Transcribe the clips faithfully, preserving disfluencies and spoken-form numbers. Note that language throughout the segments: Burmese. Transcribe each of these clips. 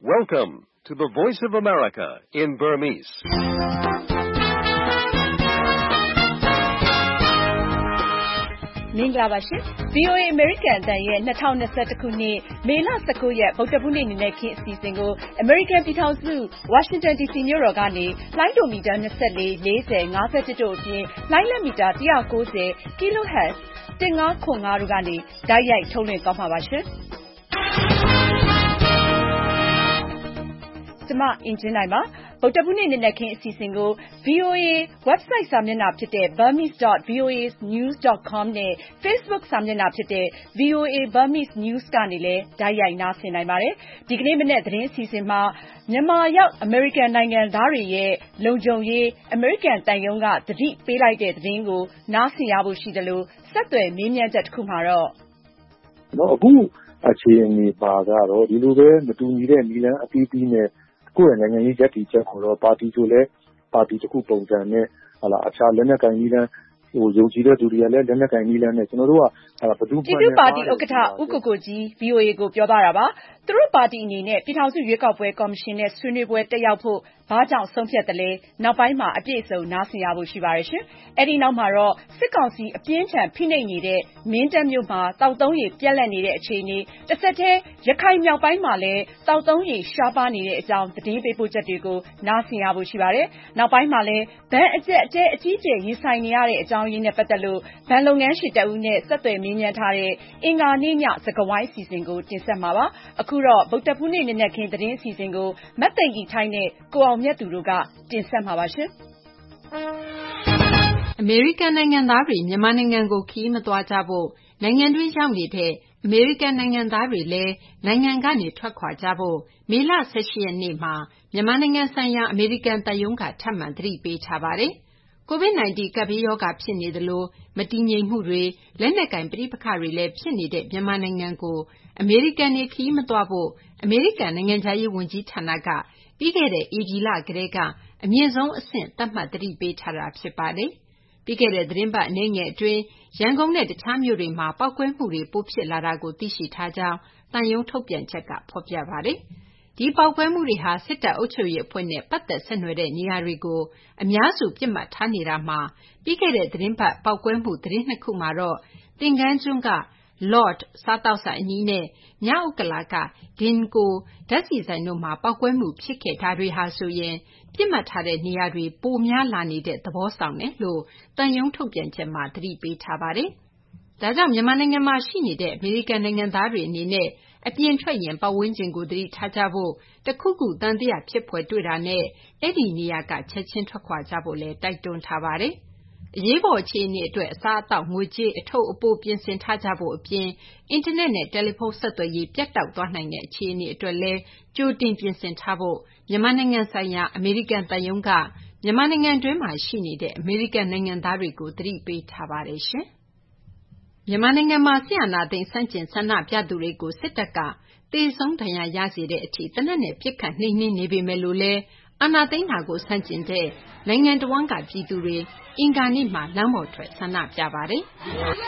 Welcome to the Voice of America in Burmese. ။မင်္ဂလာပါရှင်။ V O A American အသံရဲ့၂၀၂၁ခုနှစ်မေလ၁၉ရက်ဗုဒ္ဓဟူးနေ့နံနက်ခင်းအစီအစဉ်ကို American ပြည်ထောင်စု Washington ဒီ စီ မြို့တော်ကနေလိုင်းဒိုမီတာ၂၄ ၄၀ ၅၁တို့အပြင်လိုင်းလက်မီတာ၁၉၀ Kilohertz ၁၅၇၅တို့ကနေတိုက်ရိုက်ထုတ်လွှင့်သွားမှာပါရှင်။ကျမအင်ဂျင်နိုင်ပါ။ဗုဒ္ဓဟူးနေ့နံနက်ခင်းအစီအစဉ်ကို ဗွီအိုအေ website စာမျက်နှာဖြစ်တဲ့ burmese dot voa news dot com နဲ့ Facebook စာမျက်နှာဖြစ်တဲ့ ဗွီအိုအေ Burmese News ကနေလည်းတိုက်ရိုက်နားဆင်နိုင်ပါတယ်။ဒီကနေ့မနက်သတင်းအစီအစဉ်မှာမြန်မာရောက်အမေရိကန်နိုင်ငံသားတွေရဲ့လုံခြုံရေးအမေရိကန်သံရုံးကသတိပေးလိုက်တဲ့သတင်းကိုနားဆင်ရဖို့ရှိတယ်လို့ဆက်သွယ်မေးမြန်းချက်တစ်ခုမှာတော့အခုအခြေအနေပါကတော့ဒီလိုပဲမတူညီတဲ့နည်းလမ်းအသီးသီးနဲ့ကိုယ့်ရဲ့နိုင်ငံရေးရပ်တည်ချက်ကိုတော့ပါတီဆိုလဲပါတီတစ်ခုပုံစံနဲ့ဟာလာအခြားလက်နက်ကိုင်နည်းလမ်းဟိုယုံကြည်တဲ့သူတွေကလည်းလက်နက်ကိုင်နည်းလမ်းနဲ့ကျွန်တော်တို့ကဘယ်သူမှပြည်သူ့ပါတီဥက္ကဋ္ဌဦးကိုကိုကြီး V O A ကိုပြောသွားတာပါသူတို့ပါတီအနေနဲ့ပြည်ထောင်စုရွေးကောက်ပွဲကော်မရှင်နဲ့ဆွေးနွေးပွဲတက်ရောက်ဖို့ဘာကြောင့်ဆုံးဖြတ်တယ်လဲနောက်ပိုင်းမှာအပြည့်အစုံနားဆင်ရဖို့ရှိပါတယ်ရှင်အဲဒီနောက်မှာတော့စစ်ကောင်စီအပြင်းထန်ဖိနှိပ်နေတဲ့မင်းတပ်မြို့မှာတောက်သုံးရည်ပြက်လက်နေတဲ့အခြေအနေတစ်ဆက်တည်းရခိုင်မြောက်ပိုင်းမှာလည်းတောက်သုံးရည်ရှားပါနေတဲ့အကြောင်းသတင်းပေးပို့ချက်တွေကိုနားဆင်ရဖို့ရှိပါတယ်နောက်ပိုင်းမှာလည်းဘဏ်အကျက်အကျဲအကြီးကျယ်ရင်ဆိုင်နေရတဲ့အကြောင်းရင်းနဲ့ပတ်သက်လို့ဘဏ်လုပ်ငန်းရှင်တဦးနဲ့ဆက်သွယ်မေးမြန်းထားတဲ့အင်္ဂါနေ့ညစကားဝိုင်းအစီအစဉ်ကိုတင်ဆက်မှာပါအခုတော့ဗုဒ္ဓဟူးနေ့နံနက်ခင်းသတင်းအစီအစဉ်ကိုမတ်သိင်္ဂီထိုင်းနဲ့ကိုအောင်မြတ်သူတို့ကတင်ဆက်မှာပါရှင်အမေရိကန်နိုင်ငံသားတွေမြန်မာနိုင်ငံကိုခရီးမသွားကြဖို့နိုင်ငံတွင်းရောက်နေတဲ့အမေရိကန်နိုင်ငံသားတွေလည်းနိုင်ငံကနေထွက်ခွာကြဖို့မေလ၁၈ရက်နေ့မှာမြန်မာနိုင်ငံဆိုင်ရာအမေရိကန်သံရုံးကထပ်မံသတိပေးထားပါတယ်။ကိုဗစ်-၁၉ ကပ်ဘေးရောဂါဖြစ်နေသလိုမတည်ငြိမ်မှုတွေလက်နက်ကိုင်ပဋိပက္ခတွေလည်းဖြစ်နေတဲ့မြန်မာနိုင်ငံကိုအမေရိကန်တွေခရီးမသွားဖို့အမေရိကန်နိုင်ငံခြားရေးဝန်ကြီးဌာနကပြီးခဲ့တဲ့ဧပြီလကတည်းကအမြင့်ဆုံးအဆင့်သတ်မှတ်သတိပေးထားတာဖြစ်ပါတယ်။ပြီးခဲ့တဲ့သီတင်းပတ်အနည်းငယ်အတွင်းရန်ကုန်နဲ့တခြားမြို့တွေမှာပေါက်ကွဲမှုတွေပိုဖြစ်လာတာကိုသိရှိထားကြောင်းသံရုံးထုတ်ပြန်ချက်ကဖော်ပြပါတယ်။ဒီပေါက်ကွဲမှုတွေဟာစစ်တပ်အုပ်ချုပ်ရေးအဖွဲ့နဲ့ပတ်သက်ဆက်နွယ်တဲ့နေရာတွေကိုအများစုပြစ်မှတ်ထားနေတာမှာပြီးခဲ့တဲ့သီတင်းပတ်ပေါက်ကွဲမှုသတင်းနှစ်ခုမှာတော့သင်္ကန်းကျွန်းက Lord စားသောက်ဆိုင်အနီးနဲ့မြောက်ဥက္ကလာက Denko ဓာတ်ဆီဆိုင်တို့မှာပေါက်ကွဲမှုဖြစ်ခဲ့တာတွေဟာဆိုရင်ပြစ်မှတ်ထားတဲ့နေရာတွေပိုများလာနေတဲ့သဘောဆောင်တယ်လို့တန်ယုံထုတ်ပြန်ချက်မှာသတိပေးထားပါတယ်။ဒါကြောင့်မြန်မာနိုင်ငံမှာရှိနေတဲ့အမေရိကန်နိုင်ငံသားတွေအနေနဲ့အပြင်ထွက်ရင်ပတ်ဝန်းကျင်ကိုသတိထားကြဖို့တခုခုတန်တရားဖြစ်ဖွယ်တွေ့တာနဲ့အဲ့ဒီနေရာကချက်ချင်းထွက်ခွာကြဖို့လည်းတိုက်တွန်းထားပါတယ်။အရေးပေါ်အခြေအနေအတွက်အစားအသောက်ငွေကြေးအထုပ်အပိုးပြင်ဆင်ထားကြဖို့အပြင်အင်တာနက်နဲ့တယ်လီဖုန်းဆက်သွယ်ရေးပြတ်တောက်သွားနိုင်တဲ့အခြေအနေအတွက်လည်းကြိုတင်ပြင်ဆင်ထားဖို့မြန်မာနိုင်ငံဆိုင်ရာအမေရိကန်သံရုံးကမြန်မာနိုင်ငံတွင်းမှာရှိနေတဲ့အမေရိကန်နိုင်ငံသားတွေကိုသတိပေးထားပါတယ်ရှင်။မြန်မာနိုင်ငံမှာဆီယနာသိန်းစန့်ကျင်ဆန္ဒပြသူတွေကိုစစ်တပ်ကတေဆုံးဒဏ်ရာရစေတဲ့အထိတနက်နဲ့ပြစ်ခတ်နှိမ်နှင်းနေပေမဲ့လို့လည်းအာဏာသိမ်းတာကိုဆန့်ကျင်တဲ့နိုင်ငံတော်ဝန်ကပြည်သူတွေအင်္ဂါနေ့မှာလမ်းပေါ်ထွက်ဆန္ဒပြပါတယ်။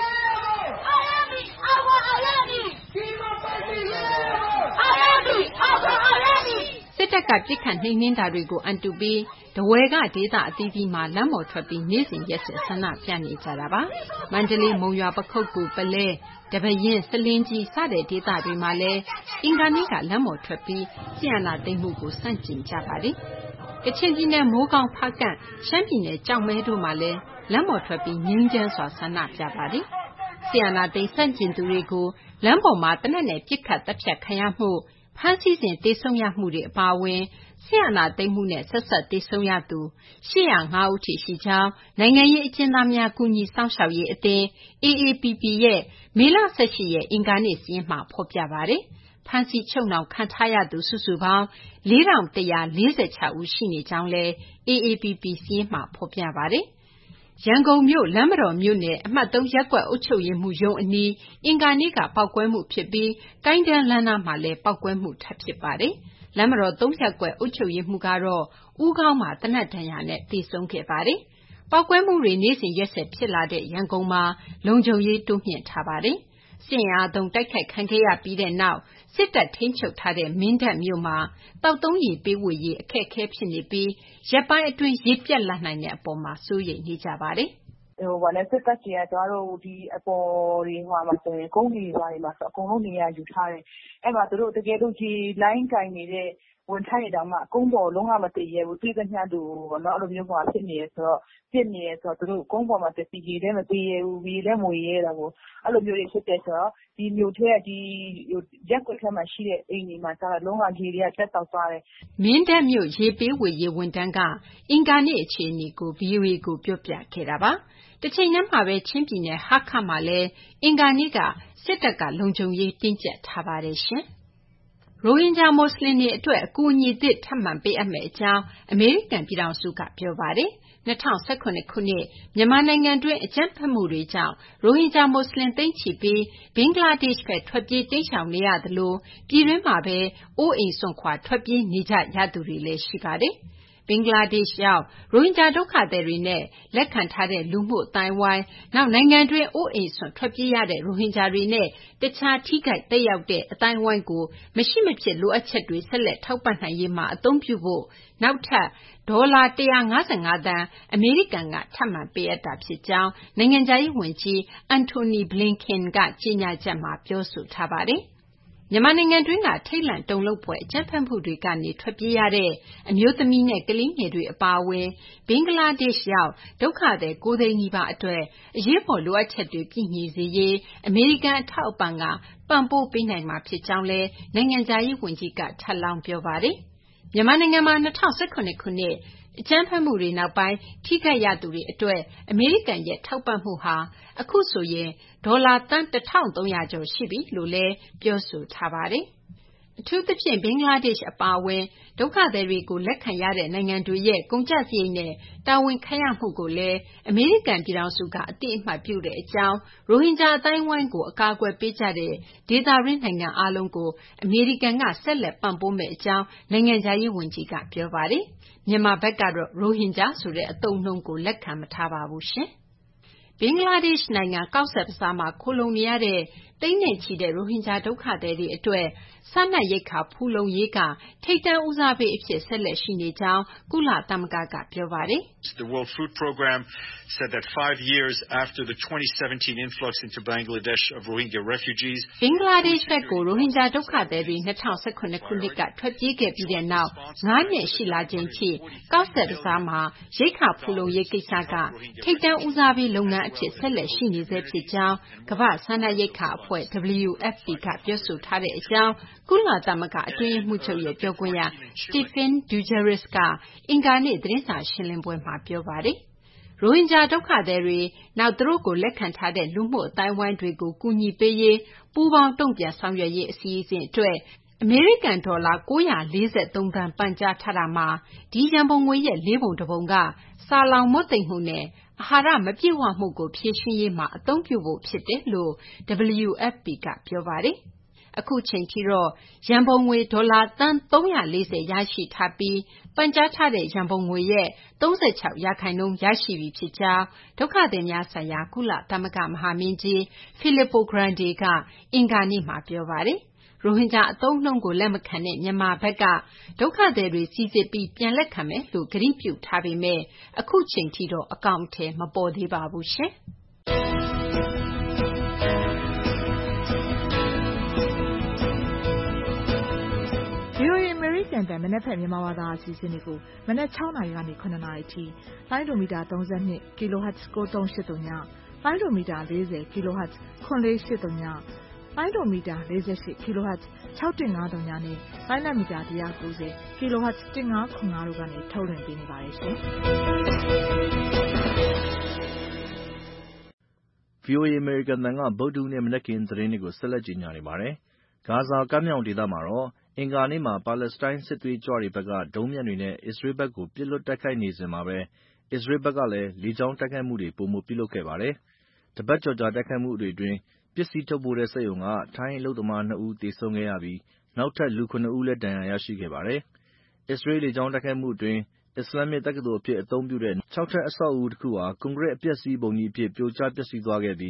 စစ်တပ်ကပြစ်ခတ်နှိမ်နှင်းတာတွေကိုအန်တုပြီးဒဝယ်ကဒေသအသီးသီးမှာလမ်းပေါ်ထွက်ပြီးနေ့စဉ်ရက်ဆက်ဆန္ဒပြနေကြတာပါ။မန္တလေးမုံရွာပခုက္ကူပုလဲတပရင်စလင်းကြီးစတဲ့ဒေသတွေမှာလည်းအင်္ဂါနေ့ကလမ်းပေါ်ထွက်ပြီးဆီယနာသိမ်းမှုကိုဆန့်ကျင်ကြပါတယ်။ကချင်ပြည်နယ်မိုးကောင်းဖားကန့်ရှမ်းပြည်နယ်ကြောက်မဲတို့မှာလည်းလမ်းပေါ်ထွက်ပြီးငြိမ်းချမ်းစွာဆန္ဒပြပါတယ်။ဆီယနာသိမ်းဆန့်ကျင်သူတွေကိုလမ်းပေါ်မှာတနက်နဲ့ပြစ်ခတ်တပ်ဖြတ်ခံရမှုဖမ်းဆီးစဉ်တေဆုံးရမှုတွေအပါအဝင်ဆီယနာသိမ်းမှုနဲ့ဆက်ဆက်တေဆုံးရသူရှစ်၀၅ဦးထိရှိကြောင်းနိုင်ငံရေးအကျဉ်းသားများကူညီစောင့်ရှောက်ရေးအသင်း A A P P ရဲ့မေလ၁၈ရက်အင်္ဂါနေ့စာရင်းမှာဖော်ပြပါတယ်။ဖမ်းဆီးချုပ်နှောင်ခံထားရသူစုစုပေါင်းလေးထောင်တစ်ရာလေးဆယ်ခြောက်ဦးရှိနေကြောင်းလည်း A A P P စာရင်းမှာဖော်ပြပါတယ်။ရန်ကုန်မြို့လမ်းမတော်မြို့နယ်အမှတ်သုံးရပ်ကွက်အုပ်ချုပ်ရေးမှူးရုံးအနီးအင်္ဂါနေ့ကပေါက်ကွဲမှုဖြစ်ပြီးကိုင်းတန်းလမ်းနားမှာလည်းပေါက်ကွဲမှုထပ်ဖြစ်ပါတယ်။လမ်းမတော်သုံးရပ်ကွက်အုပ်ချုပ်ရေးမှူးကတော့ဦးခေါင်းမှာသေနတ်ဒဏ်ရာနဲ့သေဆုံးခဲ့ပါတယ်။ပေါက်ကွဲမှုတွေနေ့စဉ်ရက်ဆက်ဖြစ်လာတဲ့ရန်ကုန်မှာလုံခြုံရေးတိုးမြှင့်ထားပါတယ်။စစ်အင်အားသုံးတိုက်ခိုက်ခံခဲ့ရပြီးနောက်စစ်တပ်ထိန်းချုပ်ထားတဲ့မင်းတပ်မြို့မှာသောက်သုံးရေပေးဝေရေးအခက်အခဲဖြစ်နေပြီးရက်ပိုင်းအတွင်းရေပြတ်လာနိုင်တဲ့အပေါ်မှာစိုးရိမ်နေကြပါတယ်။ဟိုဗာနဲ့စစ်တပ်ကြီးကကျတို့ဒီအပေါ်တွေဟိုမှာဆိုရင်ကုန်းတွေပါတွေမှာဆိုအကုန်လုံးနေရာယူထားတယ်။အဲ့မှာသူတို့တကယ်လို့ဒီလိုင်းကင်နေတဲ့ဝန်ထမ်းတွေတောင်မှကုန်းပေါ်လုံးဝမတည်ရဘူးပြည်သမျှသူပေါ့နော်အဲ့လိုမျိုးဟိုဖြစ်နေရဆိုတော့ဖြစ်နေရဆိုတော့သူတို့ကုန်းပေါ်မှာတည်ရေလည်းမတည်ရဘူးရေလည်းမဝေရတာကိုအဲ့လိုမျိုးတွေဖြစ်တဲ့ဆိုတော့ဒီမြို့ထဲကဒီရက်ွက်ထဲမှာရှိတဲ့အိမ်တွေမှာကျတော့လုံးဝရေတွေကတက်တောက်သွားတယ်မင်းတပ်မြို့ရေပေးဝေရေးဝန်ထမ်းကအင်္ဂါနေ့အခြေအနေကို ဗီအိုအေ ကိုပြောပြခဲ့တာပါတချိန်တည်းမှာပဲချင်းပြည်နယ်ဟားခါမှာလည်းအင်္ဂါနေ့ကစစ်တပ်ကလုံခြုံရေးတင်းကျပ်ထားပါတယ်ရှင်ရိုဟင်ဂျာမွတ်စလင်တွေအတွက်အကူအညီသစ်ထပ်မံပေးအပ်မယ့်အကြောင်းအမေရိကန်ပြည်ထောင်စုကပြောပါတယ်၂၀၁၇ခုနှစ်မြန်မာနိုင်ငံတွင်းအကြမ်းဖက်မှုတွေကြောင့်ရိုဟင်ဂျာမွတ်စလင်သိန်းချီပြီးဘင်္ဂလားဒေ့ရှ်ဘက်ထွက်ပြေးတိမ်းရှောင်နေရသလိုပြည်တွင်းမှာပဲအိုးအိမ်စွန့်ခွာထွက်ပြေးနေကြရသူတွေလည်းရှိပါတယ်ဘင်္ဂလားဒေ့ရှ်ရောက်ရိုဟင်ဂျာဒုက္ခသည်တွေနဲ့လက်ခံထားတဲ့လူမှုအသိုင်းအဝိုင်းနောက်နိုင်ငံတွင်းအိုးအိမ်စွန့်ထွက်ပြေးရတဲ့ရိုဟင်ဂျာတွေနဲ့တခြားထိခိုက်သက်ရောက်တဲ့အသိုင်းအဝိုင်းကိုမရှိမဖြစ်လိုအပ်ချက်တွေဆက်လက်ထောက်ပံ့နိုင်ရေးမှာအသုံးပြုဖို့နောက်ထပ်ဒေါ်လာone hundred fifty-fiveသန်းအမေရိကန်ကထပ်မံပေးအပ်တာဖြစ်ကြောင်းနိုင်ငံခြားရေးဝန်ကြီး Antony Blinken ကကြေညာချက်မှာပြောဆိုထားပါတယ်မြန်မာနိုင်ငံတွင်းကထိတ်လန့်တုန်လှုပ်ဖွယ်အကြမ်းဖက်မှုတွေကနေထွက်ပြေးရတဲ့အမျိုးသမီးနဲ့ကလေးငယ်တွေအပါအဝင်ဘင်္ဂလားဒေ့ရှ်ရောက်ဒုက္ခသည်ကိုးသိန်းနီးပါးအတွက်အရေးပေါ်လိုအပ်ချက်တွေပြည့်မီစေရေးအမေရိကန်အထောက်အပံ့ကပံ့ပိုးပေးနိုင်မှာဖြစ်ကြောင်းလည်းနိုင်ငံခြားရေးဝန်ကြီးကထပ်လောင်းပြောပါတယ်မြန်မာနိုင်ငံမှာ၂၀၁၇ခုနှစ်အကြမ်းဖက်မှုတွေနောက်ပိုင်းထိခိုက်ရသူတွေအတွက်အမေရိကန်ရဲ့ထောက်ပံ့မှုဟာအခုဆိုရင်ဒေါ်လာသန်းone thousand three hundredကျော်ရှိပြီလို့လည်းပြောဆိုထားပါတယ်အထူးသဖြင့်ဘင်္ဂလားဒေ့ရှ်အပါအဝင်ဒုက္ခသည်တွေကိုလက်ခံရတဲ့နိုင်ငံတွေရဲ့ကုန်ကျစရိတ်နဲ့တာဝန်ခံရမှုကိုလည်းအမေရိကန်ပြည်ထောင်စုကအသိအမှတ်ပြုတဲ့အကြောင်းရိုဟင်ဂျာအသိုင်းအဝိုင်းကိုအကာအကွယ်ပေးကြတဲ့ဒေသတွင်းနိုင်ငံအားလုံးကိုအမေရိကန်ကဆက်လက်ပံ့ပိုးမယ့်အကြောင်းနိုင်ငံခြားရေးဝန်ကြီးကပြောပါတယ်မြန်မာဘက်ကတော့ရိုဟင်ဂျာဆိုတဲ့အသုံးအနှုန်းကိုလက်ခံမထားပါဘူးရှင်ဘင်္ဂလားဒေ့ရှ်နိုင်ငံကော့ဆက်ဘဇားမှာခိုလှုံနေရတဲ့သိန်းနဲ့ချီတဲ့ရိုဟင်ဂျာဒုက္ခသည်တွေအတွက်စားနပ်ရိက္ခာဖူလုံရေးကထိပ်တန်းဦးစားပေးအဖြစ်ဆက်လက်ရှိနေကြောင်းကုလသမဂ္ဂကပြောပါတယ် The World Food Program said that five years after the twenty seventeen influx into Bangladesh of Rohingya refugees ဘင်္ဂလားဒေ့ရှ်ဘက်ကိုရိုဟင်ဂျာဒုက္ခသည်တွေ၂၀၁၇ခုနှစ်ကထွက်ပြေးခဲ့ပြီးတဲ့နောက်၅နှစ်ရှိလာချိန်ထိကော့ဆက်ဘဇားမှာရိက္ခာဖူလုံရေးကိစ္စကထိပ်တန်းဦးစားပေးလုပ်ငန်းအဖြစ်ဆက်လက်ရှိနေဆဲဖြစ်ကြောင်းကမ္ဘာ့စားနပ်ရိက္ခာအဖွဲ့ W F P ကပြောဆိုထားတဲ့အကြောင်းကုလသမဂ္ဂအတွင်းရေးမှူးချုပ်ရဲ့ပြောခွင့်ရ Stéphane Dujarric ကအင်္ဂါနေ့သတင်းစာရှင်းလင်းပွဲမှာပြောပါတယ်ရိုဟင်ဂျာဒုက္ခသည်တွေနောက်သူတို့ကိုလက်ခံထားတဲ့လူမှုအသိုင်းအဝိုင်းတွေကိုကူညီပေးရေးပူးပေါင်းတုံ့ပြန်ဆောင်ရွက်ရေးအစီအစဉ်အတွက်အမေရိကန်ဒေါ်လာ၉၄၃သန်းပန်ကြားထားတာမှာဒီရန်ပုံငွေရဲ့လေးပုံတစ်ပုံကဆာလောင်မွတ်သိပ်မှုနဲ့အာဟာရမပြည့်ဝမှုကိုဖြည့်ရှင်းရေးမှာအသုံးပြုဖို့ဖြစ်တယ်လို့ W F P ကပြောပါတယ်အခုချိန်ထိတော့ရန်ပုံငွေဒေါ်လာသန်း၃၄၀ရရှိထားပြီးပန်ကြားထားတဲ့ရန်ပုံငွေရဲ့၃၆ရာခိုင်နှုန်းရရှိပြီဖြစ်ကြောင်းဒုက္ခသည်များဆိုင်ရာကုလသမဂ္ဂမဟာမင်းကြီး Filippo Grandi ကအင်္ဂါနေ့မှာပြောပါတယ်ရိုဟင်ဂျာအသုံးအနှုန်းကိုလက်မခံတဲ့မြန်မာဘက်ကဒုက္ခသည်တွေစိစစ်ပြီးပြန်လက်ခံမယ်လို့ကတိပြုထားပေမဲ့အခုချိန်ထိတော့အကောင်အထည်မပေါ်သေးပါဘူးရှင်။ V O A အမေရိကန်တန်မနက်ဖြန်မြန်မာဘာသာအစီအစဉ်တွေကိုမနက်၆နာရီကနေ၇နာရီထိလိုင်းဒိုမီတာ၃၂ kHz ၉၃၈၀ညလိုင်းဒိုမီတာ၄၀ kHz ၇၄၈၀ညလိုင်းဒိုမီတာ၄၈ kHz ၆၁၅၀ညနဲ့လိုင်းနက်မီတာ၁၉၀ kHz ၁၅၇၅တို့ကနေထုတ်လွှင့်ပေးနေပါတယ်ရှင်။ V O A အမေရိကန်တန်ကဗုဒ္ဓဟူးနေ့မနက်ခင်းသတင်းတွေကိုဆက်လက်ကြေညာနေပါတယ်။ဂါဇာကမ်းမြောင်ဒေသမှာတော့အင်္ဂါနေ့မှာပါလက်စတိုင်းစစ်သွေးကြွတွေဘက်ကဒုံးမြတ်တွေနဲ့အစ္စရေးဘက်ကိုပစ်လွှတ်တိုက်ခိုက်နေစဉ်မှာပဲအစ္စရေးဘက်ကလည်းလေကြောင်းတိုက်ခိုက်မှုတွေပိုမိုပြုလုပ်ခဲ့ပါတယ်။တပတ်ကျော်ကြာတိုက်ခိုက်မှုတွေအတွင်းပစ္စည်းထုတ်ပိုးတဲ့စက်ရုံကထိုင်းအလုပ်သမားနှစ်ဦးသေဆုံးခဲ့ရပြီးနောက်ထပ်လူ၇ဦးလည်းဒဏ်ရာရရှိခဲ့ပါတယ်။အစ္စရေးလေကြောင်းတိုက်ခိုက်မှုအတွင်းအစ္စလာမ္မစ်တက္ကသိုလ်အဖြစ်အသုံးပြုတဲ့ခြောက်ထပ်အဆောက်အဦးတခုဟာကွန်ကရစ်အပျက်အစီးပုံကြီးအဖြစ်ပြိုကျပျက်စီးသွားခဲ့ပြီး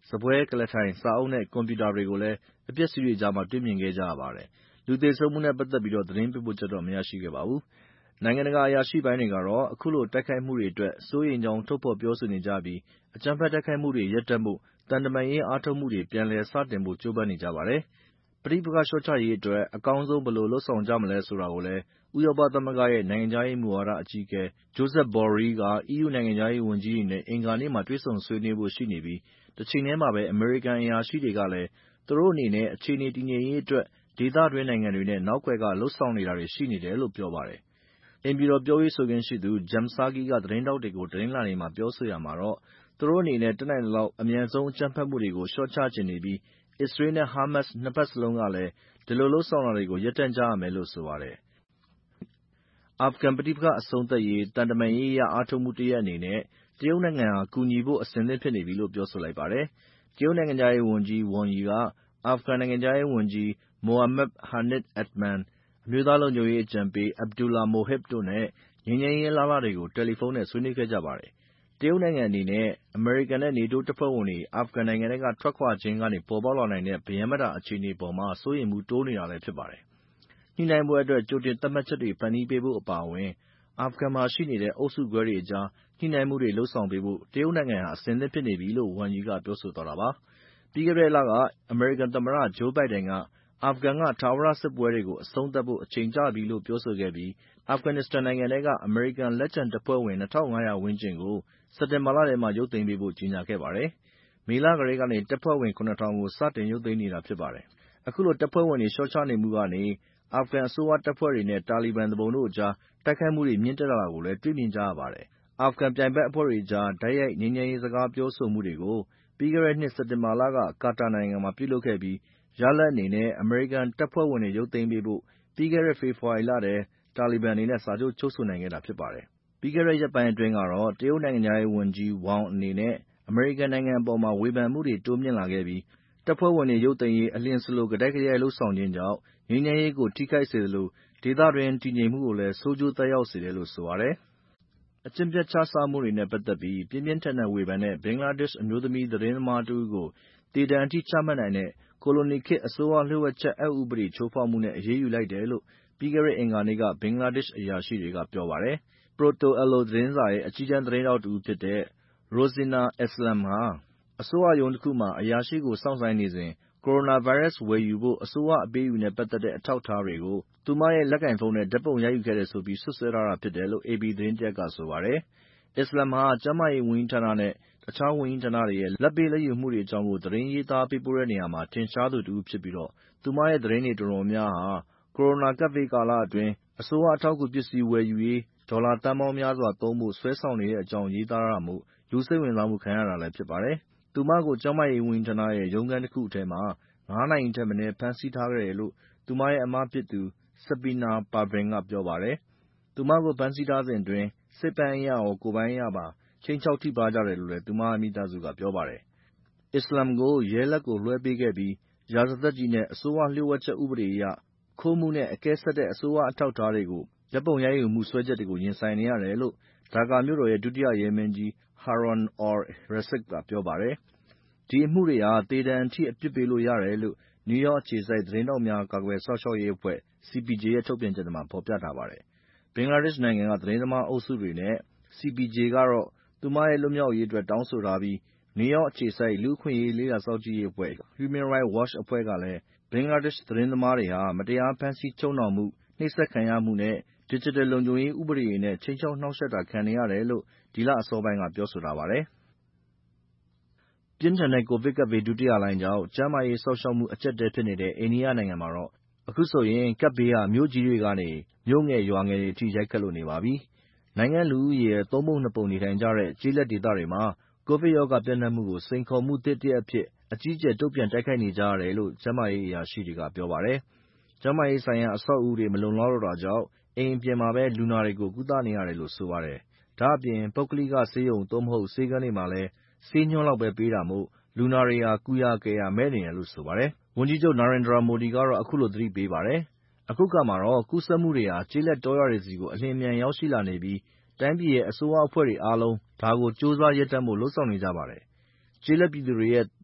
စားပွဲ၊ကုလားထိုင်၊စာအုပ်နဲ့ကွန်ပျူတာတွေကိုလည်းအပျက်အစီးတွေကြားမှာတွေ့မြင်ခဲ့ကြရပါတယ်။လူသေဆုံးမှုနဲ့ပတ်သက်ပြီးသတင်းပေးပို့ချက်တော့မရရှိခဲ့ပါဘူး။နိုင်ငံတကာအရာရှိပိုင်းတွေကတော့အခုလိုတိုက်ခိုက်မှုတွေအတွက်စိုးရိမ်ကြောင်းထုတ်ဖော်ပြောဆိုနေကြပြီးအကြမ်းဖက်တိုက်ခိုက်မှုတွေရပ်တန့်ဖို့သံတမန်ရေးအားထုတ်မှုတွေပြန်လည်စတင်ဖို့ကြိုးပမ်းနေကြပါတယ်။ပဋိပက္ခလျှော့ချရေးအတွက်အကောင်းဆုံးဘယ်လိုလုပ်ဆောင်ကြမလဲဆိုတာကိုလည်းဥရောပသမဂ္ဂရဲ့နိုင်ငံခြားရေးမူဝါဒအကြီးအကဲ Josep Borrell က အီးယူ နိုင်ငံခြားရေးဝန်ကြီးတွေနဲ့အင်္ဂါနေ့မှာတွေ့ဆုံဆွေးနွေးဖို့ရှိနေပြီးတချိန်တည်းမှာပဲအမေရိကန်အရာရှိတွေကလည်းသူတို့အနေနဲ့အခြေအနေတည်ငြိမ်ရေးအတွက်ဒေသတွင်းနိုင်ငံတွေနဲ့နောက်ကွယ်ကလုပ်ဆောင်နေတာတွေရှိနေတယ်လို့ပြောပါတယ်။အိမ်ဖြူတော်ပြောရေးဆိုခွင့်ရှိသူ Jen Psaki ကသတင်းထောက်တွေကိုတနင်္လာနေ့မှာပြောဆိုရာမှာတော့သူတို့အနေနဲ့တတ်နိုင်သလောက်အမြန်ဆုံးအကြမ်းဖက်မှုတွေကိုလျှော့ချချင်နေပြီးအစ္စရေးနဲ့ဟာမတ်စ်နှစ်ဘက်စလုံးကလည်းဒီလိုလုပ်ဆောင်တာတွေကိုရပ်တန့်ကြရမယ်လို့ဆိုပါတယ်။အာဖဂန်ပဋိပက္ခအဆုံးသတ်ရေးသံတမန်ရေးအရအားထုတ်မှုတရပ်အနေနဲ့တရုတ်နိုင်ငံဟာကူညီဖို့အဆင်သင့်ဖြစ်နေပြီလို့ပြောဆိုလိုက်ပါတယ်။တရုတ်နိုင်ငံခြားရေးဝန်ကြီး Wang Yi ကအာဖဂန်နိုင်ငံခြားရေးဝန်ကြီး Mohammad Hanif Atman ၊အမျိုးသားလုံခြုံရေးအကြံပေး Abdullah Mohib တို့နဲ့ငြိမ်းချမ်းရေးအလားအလာတွေကိုတယ်လီဖုန်းနဲ့ဆွေးနွေးခဲ့ကြပါတယ်။တရုတ်နိုင်ငံအနေနဲ့အမေရိကန်နဲ့နေတိုးတပ်ဖွဲ့ဝင်တွေအာဖဂန်နိုင်ငံထဲကထွက်ခွာခြင်းကနေပေါ်ပေါက်လာနိုင်တဲ့ပရမ်းပတာအခြေအနေအပေါ်မှာစိုးရိမ်မှုတိုးနေတာလည်းဖြစ်ပါတယ်။ညှိနှိုင်းပွဲအတွက်ကြိုတင်သတ်မှတ်ချက်တွေဖန်တီးပေးဖို့အပါအဝင်အာဖဂန်မှာရှိနေတဲ့အုပ်စုခွဲတွေအကြားညှိနှိုင်းမှုတွေလုပ်ဆောင်ပေးဖို့တရုတ်နိုင်ငံဟာအဆင်သင့်ဖြစ်နေပြီလို့ Wang Yi ကပြောဆိုသွားတာပါ။ပြီးခဲ့တဲ့လကအမေရိကန်သမ္မတ Joe Biden ကအာဖဂန်ကထာဝရစစ်ပွဲတွေကိုအဆုံးသတ်ဖို့အချိန်ကျပြီလို့ပြောဆိုခဲ့ပြီးအာဖဂန်နစ္စတန်နိုင်ငံထဲကအမေရိကန်လက်ကျန်တပ်ဖွဲ့ဝင်နှစ်ထောင်ငါးရာဝန်းကျင်ကိုစက်တင်ဘာလထဲမှာရုပ်သိမ်းပေးဖို့ကြေညာခဲ့ပါတယ်။မေလကတည်းကနေတပ်ဖွဲ့ဝင်ခုနစ်ထောင်ကိုစတင်ရုပ်သိမ်းနေတာဖြစ်ပါတယ်။အခုလိုတပ်ဖွဲ့ဝင်တွေလျှော့ချနေမှုကနေအာဖဂန်အစိုးရတပ်ဖွဲ့တွေနဲ့တာလီဘန်သူပုန်တို့အကြားတိုက်ခိုက်မှုတွေမြင့်တက်လာတာကိုလည်းတွေ့မြင်ကြရပါတယ်။အာဖဂန်ပြိုင်ဘက်အဖွဲ့တွေအကြားတိုက်ရိုက်ငြိမ်းချမ်းရေးစကားပြောဆိုမှုတွေကိုပြီးခဲ့တဲ့နှစ်စက်တင်ဘာလကကာတာနိုင်ငံမှာပြုလုပ်ခဲ့ပြီးရလဒ်အနေနဲ့အမေရိကန်တပ်ဖွဲ့ဝင်တွေရုပ်သိမ်းပေးဖို့ပြီးခဲ့တဲ့ဖေဖော်ဝါရီလထဲတာလီဘန်တွေနဲ့စာချုပ်ချုပ်ဆိုနိုင်ခဲ့တာဖြစ်ပါတယ်။ပြီးခဲ့တဲ့ရက်ပိုင်းအတွင်းကတော့တရုတ်နိုင်ငံခြားရေးဝန်ကြီး Wang အနေနဲ့အမေရိကန်နိုင်ငံအပေါ်ဝေဖန်မှုတွေတိုးမြင့်လာခဲ့ပြီးတပ်ဖွဲ့ဝင်တွေရုပ်သိမ်းရေးအလျင်စလိုကတိုက်ခိုက်လုပ်ဆောင်ခြင်းကြောင့်ငြိမ်းချမ်းရေးကိုထိခိုက်စေသလိုဒေသတွင်းတည်ငြိမ်မှုကိုလည်းဆိုးကျိုးသက်ရောက်စေတယ်လို့ဆိုပါတယ်။အကျင့်ပျက်ခြစားမှုတွေနဲ့ပတ်သက်ပြီးပြင်းပြင်းထန်ထန်ဝေဖန်တဲ့ဘင်္ဂလားဒေ့ရှ်အမျိုးသမီးသတင်းသမားတဦးကိုသေဒဏ်အထိချမှတ်နိုင်တဲ့ကိုလိုနီခေတ်အစိုးရလျှို့ဝှက်ချက်အက်ဥပဒေချိုးဖောက်မှုနဲ့အရေးယူလိုက်တယ်လို့ပြီးခဲ့တဲ့အင်္ဂါနေ့ကဘင်္ဂလားဒေ့ရှ်အရာရှိတွေကပြောပါတယ်။ Proto Allo သတင်းစာရဲ့အကြီးတန်းသတင်းထောက်တဦးဖြစ်တဲ့ Rosina Aslam ဟာအစိုးရရုံးတခုမှာအရာရှိကိုစောင့်ဆိုင်းနေစဉ်ကိုရိုနာဗိုင်းရပ်စ်ဝယ်ယူဖို့အစိုးရအပေးအယူနဲ့ပတ်သက်တဲ့အထောက်အထားတွေကိုသူမရဲ့လက်ကိုင်ဖုန်းနဲ့ဓာတ်ပုံရိုက်ယူခဲ့တယ်ဆိုပြီးစွပ်စွဲထားတာဖြစ်တယ်လို့အေပီသတင်းတရပ်ကဆိုပါတယ်။ Aslam ဟာကျန်းမာရေးဝန်ကြီးဌာနနဲ့တခြားဝန်ကြီးဌာနတွေရဲ့လာဘ်ပေးလာဘ်ယူမှုတွေအကြောင်းသတင်းရေးသားပေးပို့တဲ့နေရာမှာထင်ရှားသူတဦးဖြစ်ပြီးသူမရဲ့သတင်းတွေတော်တော်များများဟာကိုရိုနာကပ်ဘေးကာလအတွင်းအစိုးရအထောက်အကူပစ္စည်းဝယ်ယူရေးဒေါ်လာသန်းပေါင်းများစွာသုံးဖို့ဆွဲဆောင်နေတဲ့အကြောင်းရေးသားထားတာမို့လူစိတ်ဝင်စားမှုခံရတာလည်းဖြစ်ပါတယ်။သူမကိုကျန်းမာရေးဝန်ကြီးဌာနရဲ့ရုံးခန်းတခုထဲမှာငါးနာရီထက်မနည်းဖမ်းဆီးထားခဲ့တယ်လို့သူမရဲ့အစ်မဖြစ်သူ Sabina Parvin ကပြောပါတယ်။သူမကိုဖမ်းဆီးထားစဉ်အတွင်းစိတ်ပိုင်းအရရောကိုယ်ပိုင်းအရပါခြိမ်းခြောက်ထိပါးကြတယ်လို့လည်းသူမရဲ့မိသားစုကပြောပါတယ်။ Aslam ကိုရဲလက်ကိုလွှဲပေးခဲ့ပြီးရာဇသတ်ကြီးနဲ့အစိုးရလျှို့ဝှက်ချက်ဥပဒေအရခိုးမှုနဲ့အကဲဆတ်တဲ့အစိုးရအထောက်အထားတွေကိုဓာတ်ပုံရိုက်ယူမှုစွဲချက်တွေကိုရင်ဆိုင်နေရတယ်လို့ဒါကာမြို့တော်ရဲ့ဒုတိယရဲမင်းကြီး Harun al-Rashid ကပြောပါတယ်။ဒီအမှုတွေဟာသေဒဏ်အထိအပြစ်ပေးလို့ရတယ်လို့နယူးယောက်အခြေစိုက်သတင်းထောက်များကာကွယ်စောင့်ရှောက်ရေးအဖွဲ့ C P J ရဲ့ထုတ်ပြန်ချက်မှာဖော်ပြထားပါတယ်။ဘင်္ဂလားဒေ့ရှ်နိုင်ငံကသတင်းသမားအုပ်စုတွေနဲ့ C P J ကတော့သူမရဲ့လွတ်မြောက်ရေးအတွက်တောင်းဆိုထားပြီးနယူးယောက်အခြေစိုက်လူ့အခွင့်အရေးလေ့လာစောင့်ကြည့်ရေးအဖွဲ့ Human Rights Watch အဖွဲ့ကလည်းဘင်္ဂလားဒေ့ရှ်သတင်းသမားတွေဟာမတရားဖမ်းဆီးချုပ်နှောင်မှု၊နှိပ်စက်ခံရမှုနဲ့ဒစ်ဂျစ်တယ်လုံခြုံရေးဥပဒေတွေနဲ့ခြိမ်းခြောက်နှောင့်ယှက်တာခံနေရတယ်လို့ဒီလအစောပိုင်းကပြောဆိုထားပါတယ်။ပြင်းထန်တဲ့ကိုဗစ်ကပ်ဘေးဒုတိယလှိုင်းကြောင့်ကျန်းမာရေးစောင့်ရှောက်မှုအကျပ်အတည်းဖြစ်နေတဲ့အိန္ဒိယနိုင်ငံမှာတော့အခုဆိုရင်ကပ်ဘေးဟာမြို့ကြီးတွေကနေမြို့ငယ်ရွာငယ်တွေအထိရိုက်ခတ်လို့နေပါပြီ။နိုင်ငံလူဦးရေရဲ့သုံးပုံနှစ်ပုံနေထိုင်ကြတဲ့ကျေးလက်ဒေသတွေမှာကိုဗစ်ရောဂါပျံ့နှံ့မှုကိုစိန်ခေါ်မှုသစ်တရပ်အဖြစ်အကြီးအကျယ်တုံ့ပြန်တိုက်ခိုက်နေကြရတယ်လို့ကျန်းမာရေးအရာရှိတွေကပြောပါတယ်။ကျန်းမာရေးဆိုင်ရာအဆောက်အဦးတွေမလုံလောက်တော့တာကြောင့်အိမ်အပြင်မှာပဲလူနာတွေကိုကုသနေရတယ်လို့ဆိုပါတယ်။ဒါ့အပြင်ပုဂ္ဂလိကဆေးရုံသို့မဟုတ်ဆေးခန်းတွေမှာလည်းဆေးညွှန်းလောက်ပဲပေးတာမို့လူနာတွေဟာကူရာကယ်ရာမဲ့နေတယ်လို့ဆိုပါတယ်။ဝန်ကြီးချုပ် Narendra Modi ကတော့အခုလိုသတိပေးပါတယ်။အခုအခါမှာတော့ကူးစက်မှုတွေဟာကျေးလက်တောရွာတွေဆီအလျင်အမြန်ရောက်ရှိလာနေပြီးတိုင်းပြည်ရဲ့အစိုးရအဖွဲ့တွေအားလုံးဒါကိုကြိုးစားရပ်တန့်ဖို့လုပ်ဆောင်နေကြပါတယ်။ကျေးလက်ပြည်သူတွေရဲ့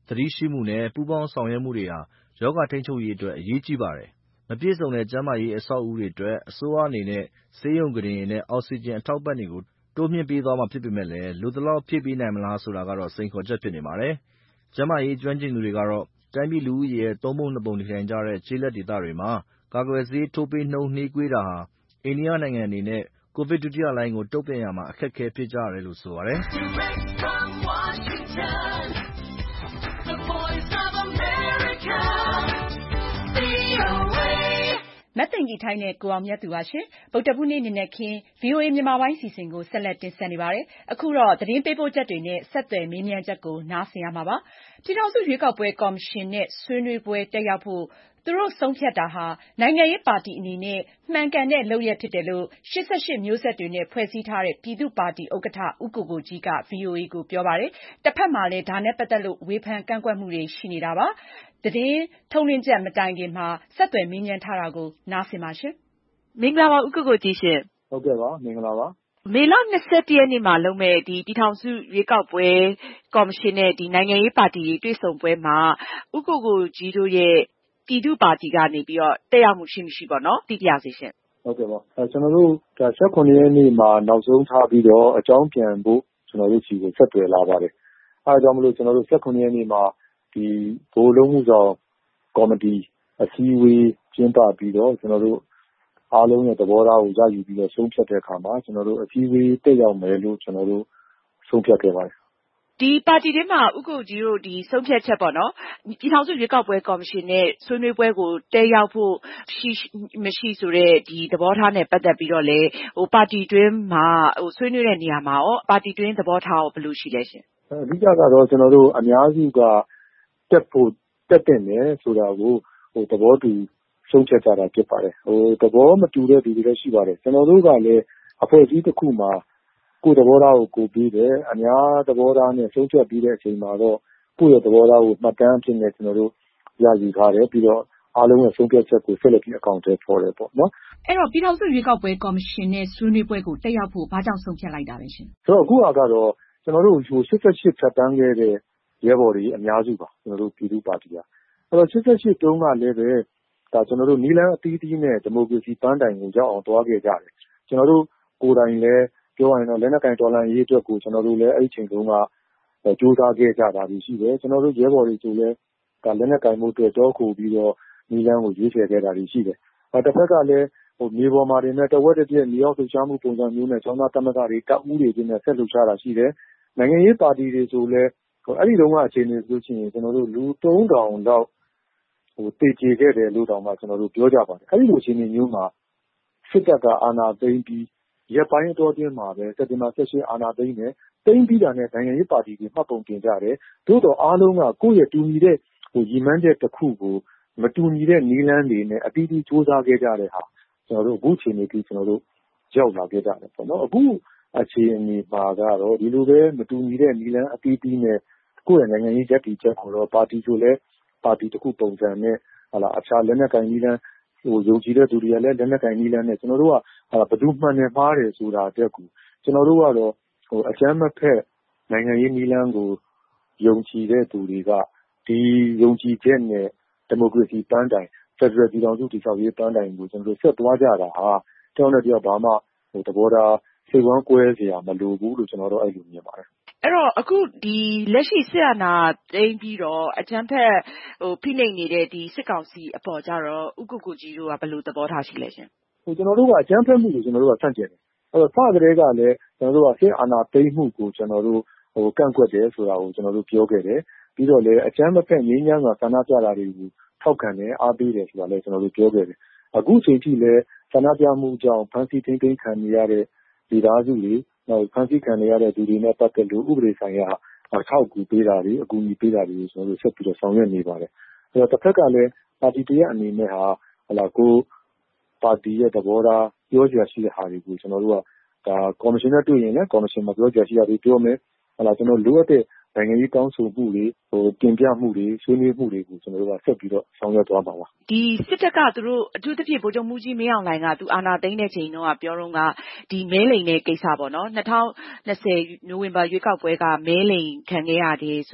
သတိရှိမှုနဲ့ပူးပေါင်းဆောင်ရွက်မှုတွေဟာရောဂါထိန်းချုပ်ရေးအတွက်အရေးကြီးပါတယ်။မပြည့်စုံတဲ့ကျန်းမာရေးအဆောက်အဦးတွေအတွက်အစိုးရအနေနဲ့ဆေးရုံကုတင်တွေနဲ့အောက်ဆီဂျင်အထောက်ပံ့တွေကိုတိုးမြှင့်ပေးသွားမှာဖြစ်ပေမဲ့လည်းလိုသလောက်ဖြည့်ပေးနိုင်မလားဆိုတာကတော့စိန်ခေါ်ချက်ဖြစ်နေပါတယ်။ကျန်းမာရေးကျွမ်းကျင်သူတွေကတော့တိုင်းပြည်လူဦးရေရဲ့သုံးပုံနှစ်ပုံနေထိုင်ကြတဲ့ကျေးလက်ဒေသတွေမှာကာကွယ်ဆေးထိုးပေးနှုန်းနှေးကွေးတာဟာအိန္ဒိယနိုင်ငံအနေနဲ့ကိုဗစ်ဒုတိယလှိုင်းကိုတုံ့ပြန်ရာမှာအခက်အခဲဖြစ်ကြရတယ်လို့ဆိုပါတယ်။မသိင်္ဂီထိုက်နဲ့ကိုအောင်မြတ်သူပါရှင်။ဗုဒ္ဓဟူးနေ့နံနက်ခင်း ဗွီအိုအေမြန်မာပိုင်းအစီအစဉ်ကိုဆက်လက်တင်ဆက်နေပါတယ်။အခုတော့သတင်းပေးပို့ချက်တွေနဲ့ဆက်သွယ်မေးမြန်းချက်ကိုနားဆင်ရမှာပါ။ပြည်ထောင်စုရွေးကောက်ပွဲကော်မရှင်နဲ့ဆွေးနွေးပွဲတက်ရောက်ဖို့သူတို့ဆုံးဖြတ်တာဟာနိုင်ငံရေးပါတီအနေနဲ့မှန်ကန်တဲ့လုပ်ရပ်ဖြစ်တယ်လို့၈၈မျိုးဆက်တွေနဲ့ဖွဲ့စည်းထားတဲ့ပြည်သူ့ပါတီဥက္ကဋ္ဌဦးကိုကိုကြီးက ဗွီအိုအေကိုပြောပါတယ်။တဖက်မှာလည်းဒါနဲ့ပတ်သက်လို့ဝေဖန်ကန့်ကွက်မှုတွေရှိနေတာပါ။သတင်းထုတ်လွှင့်ချက်မတိုင်ခင်မှာဆက်သွယ်မေးမြန်းထားတာကိုနားဆင်ပါရှင်။မင်္ဂလာပါဦးကိုကိုကြီးရှင်။ဟုတ်ကဲ့ပါမင်္ဂလာပါ။မေလ၂၁ရက်နေ့မှာလုပ်မဲ့ဒီပြည်ထောင်စုရွေးကောက်ပွဲကော်မရှင်နဲ့ဒီနိုင်ငံရေးပါတီတွေတွေ့ဆုံပွဲမှာဦးကိုကိုကြီးတို့ရဲ့ပြည်သူ့ပါတီကနေပြီးတော့တက်ရောက်မှုရှိမရှိပေါ့နော်သိပြစေရှင်။ဟုတ်ကဲ့ပါ။အဲကျွန်တော်တို့ဒါ၁၇ရက်နေ့မှာနောက်ဆုံးထားပြီးတော့အကြောင်းပြန်ဖို့ကျွန်တော်တို့စီကိုဆက်သွယ်လာပါတယ်။အဲဒါကြောင့်မလို့ကျွန်တော်တို့၁၇ရက်နေ့မှာဒီဘိုးလုံးမှုဆောင်ကော်မတီအစည်းအဝေးကျင်းပပြီးတော့ကျွန်တော်တို့အားလုံးရဲ့သဘောထားကိုရယူပြီးတော့ဆုံးဖြတ်တဲ့အခါမှာကျွန်တော်တို့အစည်းအဝေးတက်ရောက်မယ်လို့ကျွန်တော်တို့ဆုံးဖြတ်ခဲ့ပါတယ်။ဒီပါတီထဲမှာဥက္ကိုကြီးတို့ဒီဆုံးဖြတ်ချက်ပေါ့နော်ပြည်ထောင်စုရွေးကောက်ပွဲကော်မရှင်နဲ့ဆွေးနွေးပွဲကိုတက်ရောက်ဖို့ရှိမရှိဆိုတဲ့ဒီသဘောထားနဲ့ပတ်သက်ပြီးတော့လေဟိုပါတီတွင်းမှာဟိုဆွေးနွေးတဲ့နေရာမှာရောပါတီတွင်းသဘောထားရောဘယ်လိုရှိလဲရှင်။အဓိကကတော့ကျွန်တော်တို့အများစုကတက်ဖို့တက်တဲ့နယ်ဆိုတာကိုဟိုသဘောတူဆုံးဖြတ်ကြတာဖြစ်ပါတယ်ဟိုသဘောမတူတဲ့သူတွေလည်းရှိပါတယ်ကျွန်တော်တို့ကလည်းအဖွဲ့အစည်းတစ်ခုမှာကိုယ်သဘောထားကိုကိုပြီးတယ်အများသဘောထားနဲ့ဆုံးဖြတ်ပြီးတဲ့အချိန်မှာတော့ကိုယ့်ရဲ့သဘောထားကိုမှတ်တမ်းဖြစ်နေကျွန်တော်တို့ရယူထားတယ်ပြီးတော့အားလုံးရဲ့ဆုံးဖြတ်ချက်ကိုဆက်လက်ပြီးအကောင့်ထဲပေါ်တယ်ပေါ့နော်အဲ့တော့ပြည်ထောင်စုရွေးကောက်ပွဲကော်မရှင်နဲ့ဆွေးနွေးပွဲကိုတက်ရောက်ဖို့ဘာကြောင့်ဆုံးဖြတ်လိုက်တာလဲရှင်ဆိုတော့အခုကတော့ကျွန်တော်တို့ဟို၈၈ဖြတ်တန်းခဲ့တဲ့ရဲဘော်တွေအများစုပါကျွန်တော်တို့ပြည်သူ့ပါတီကအဲ့တော့၈၈တုန်းကလည်းပဲဒါကျွန်တော်တို့နီလန်းအသီးသီးနဲ့ဒီမိုကရေစီပန်းတိုင်ကိုရောက်အောင်တွားခဲ့ကြတယ်ကျွန်တော်တို့ကိုယ်တိုင်လည်းပြောရရင်တော့လက်နက်ကင်တော်လှန်ရေးအတွက်ကိုကျွန်တော်တို့လည်းအဲ့ဒီချိန်တုန်းကကြိုးစားခဲ့ကြတာရှိတယ်ကျွန်တော်တို့ရဲဘော်တွေဆိုလည်းဒါလက်နက်ကင်မှုအတွက်တောခိုပြီးတော့နီလန်းကိုရွေးချယ်ခဲ့တာရှိတယ်တစ်ဖက်ကလည်းဟိုမြေပေါ်မှာတင်တဲ့တဝက်တစ်ပြည့်မြေရောက်လှုပ်ရှားမှုပုံစံမျိုးနဲ့ကျောင်းသားသမဂ္ဂတွေတပ်ဦးတွေချင်းနဲ့ဆက်လှုပ်ရှားတာရှိတယ်နိုင်ငံရေးပါတီတွေဆိုလည်းအဲ့ဒီတုန်းကအခြေအနေဆိုရှင်ကျွန်တော်တို့လူသုံးထောင်လောက်ဟိုတည်ကြည်ခဲ့တယ်လို့တောင်မှကျွန်တော်တို့ပြောကြပါတယ်အဲ့ဒီလိုအခြေအနေမျိုးမှာစစ်တပ်ကအာဏာသိမ်းပြီးရက်ပိုင်းအတော်အတွင်းမှာပဲစက်တင်ဘာ၁၈အာဏာသိမ်းတယ်သိမ်းပြီးတာနဲ့နိုင်ငံရေးပါတီတွေမှတ်ပုံတင်ကြတယ်သို့တော့အားလုံးကကိုယ့်ရဲ့တူညီတဲ့ဟိုရည်မှန်းချက်တစ်ခုကိုမတူညီတဲ့နည်းလမ်းတွေနဲ့အတီးတီးစူးစမ်းခဲ့ကြတဲ့ဟာကျွန်တော်တို့အခုချိန်နေပြီးကျွန်တော်တို့ရောက်လာခဲ့ကြတယ်ပေါ့နော်အခုအခြေအနေမှာကတော့ဒီလိုပဲမတူညီတဲ့နည်းလမ်းအတီးတီးနဲ့ကိုယ့်ရဲ့နိုင်ငံရေးရပ်တည်ချက်ကိုတော့ပါတီဆိုလဲပါတီတစ်ခုပုံစံနဲ့ဟာလာအခြားလက်နက်ကင်နည်းလမ်းဟိုယုံကြည်တဲ့သူတွေကလည်းလက်နက်ကင်နည်းလမ်းနဲ့ကျွန်တော်တို့ကဟာဘယ်သူမှန်နေမှားတယ်ဆိုတာအတွက်ကိုကျွန်တော်တို့ကတော့ဟိုအကြမ်းမဖက်နိုင်ငံရေးနည်းလမ်းကိုယုံကြည်တဲ့သူတွေကဒီယုံကြည်ချက်နဲ့ဒီမိုကရေစီပန်းတိုင်ဖက်ဒရယ်ပြည်ထောင်စုတည်ဆောက်ရေးပန်းတိုင်ကိုကျွန်တော်တို့ဆက်သွားကြတာဟာတောင်းတဲ့ပြောဘာမှဟိုသဘောထားစိတ်ဝမ်းကွဲစရာမလိုဘူးလို့ကျွန်တော်တို့အဲ့လိုမြင်ပါတယ်အဲ့တော့အခုဒီလက်ရှိစစ်အာဏာသိမ်းပြီးတော့အကြမ်းဖက်ဟိုဖိနှိပ်နေတဲ့ဒီစစ်ကောင်စီအပေါ်ကြတော့ဥက္ကုကိုကြီးတို့ကဘယ်လိုသဘောထားရှိလဲရှင်ဟိုကျွန်တော်တို့ကအကြမ်းဖက်မှုကိုကျွန်တော်တို့ကဆန့်ကျင်တယ်အဲ့တော့စကတည်းကလည်းကျွန်တော်တို့ကစစ်အာဏာသိမ်းမှုကိုကျွန်တော်တို့ဟိုကန့်ကွက်တယ်ဆိုတာကိုကျွန်တော်တို့ပြောခဲ့တယ်ပြီးတော့လည်းအကြမ်းမဖက်ငြိမ်းချမ်းစွာဆန္ဒပြတာတွေကိုထောက်ခံတယ်အားပေးတယ်ဆိုတာလည်းကျွန်တော်တို့ပြောခဲ့တယ်အခုချိန်ထိလည်းဆန္ဒပြမှုကြောင့်ဖမ်းဆီးထိန်းသိမ်းခံနေရတဲ့ဒီသားစုတွေနောက်ဖမ်းဆီးခံနေရတဲ့သူတွေနဲ့ပတ်သက်လို့ဥပဒေဆိုင်ရာအထောက်အကူပေးတာတွေအကူအညီပေးတာတွေကျွန်တော်တို့ဆက်ပြီးတော့ဆောင်ရွက်နေပါတယ်အဲ့တော့တစ်ဖက်ကလည်းပါတီတရအနေနဲ့ဟာဟလာကိုပါတီရဲ့သဘောထားပြောကြရှိတဲ့ဟာတွေကိုကျွန်တော်တို့ကဒါကော်မရှင်နဲ့တွေ့ရင်လည်းကော်မရှင်မှာပြောကြရှိတာတွေပြောမယ်ဟလာကျွန်တော်လိုအပ်တဲ့နိုင်ငံရေးတောင်းဆိုမှုတွေဟိုတင်ပြမှုတွေဆွေးနွေးမှုတွေကိုကျွန်တော်တို့ကဆက်ပြီးတော့ဆောင်ရွက်သွားပါပါဒီစစ်တပ်ကသူတို့အထူးသဖြင့်ဗိုလ်ချုပ်မှုကြီးမင်းအောင်လှိုင်ကသူအာဏာသိမ်းတဲ့ချိန်တုန်းကပြောတော့ကဒီမဲလိမ်တဲ့ကိစ္စပေါ့နော်၂၀၂၀နိုဝင်ဘာရွေးကောက်ပွဲကမဲလိမ်ခံခဲ့ရတယ်ဆိုတဲ့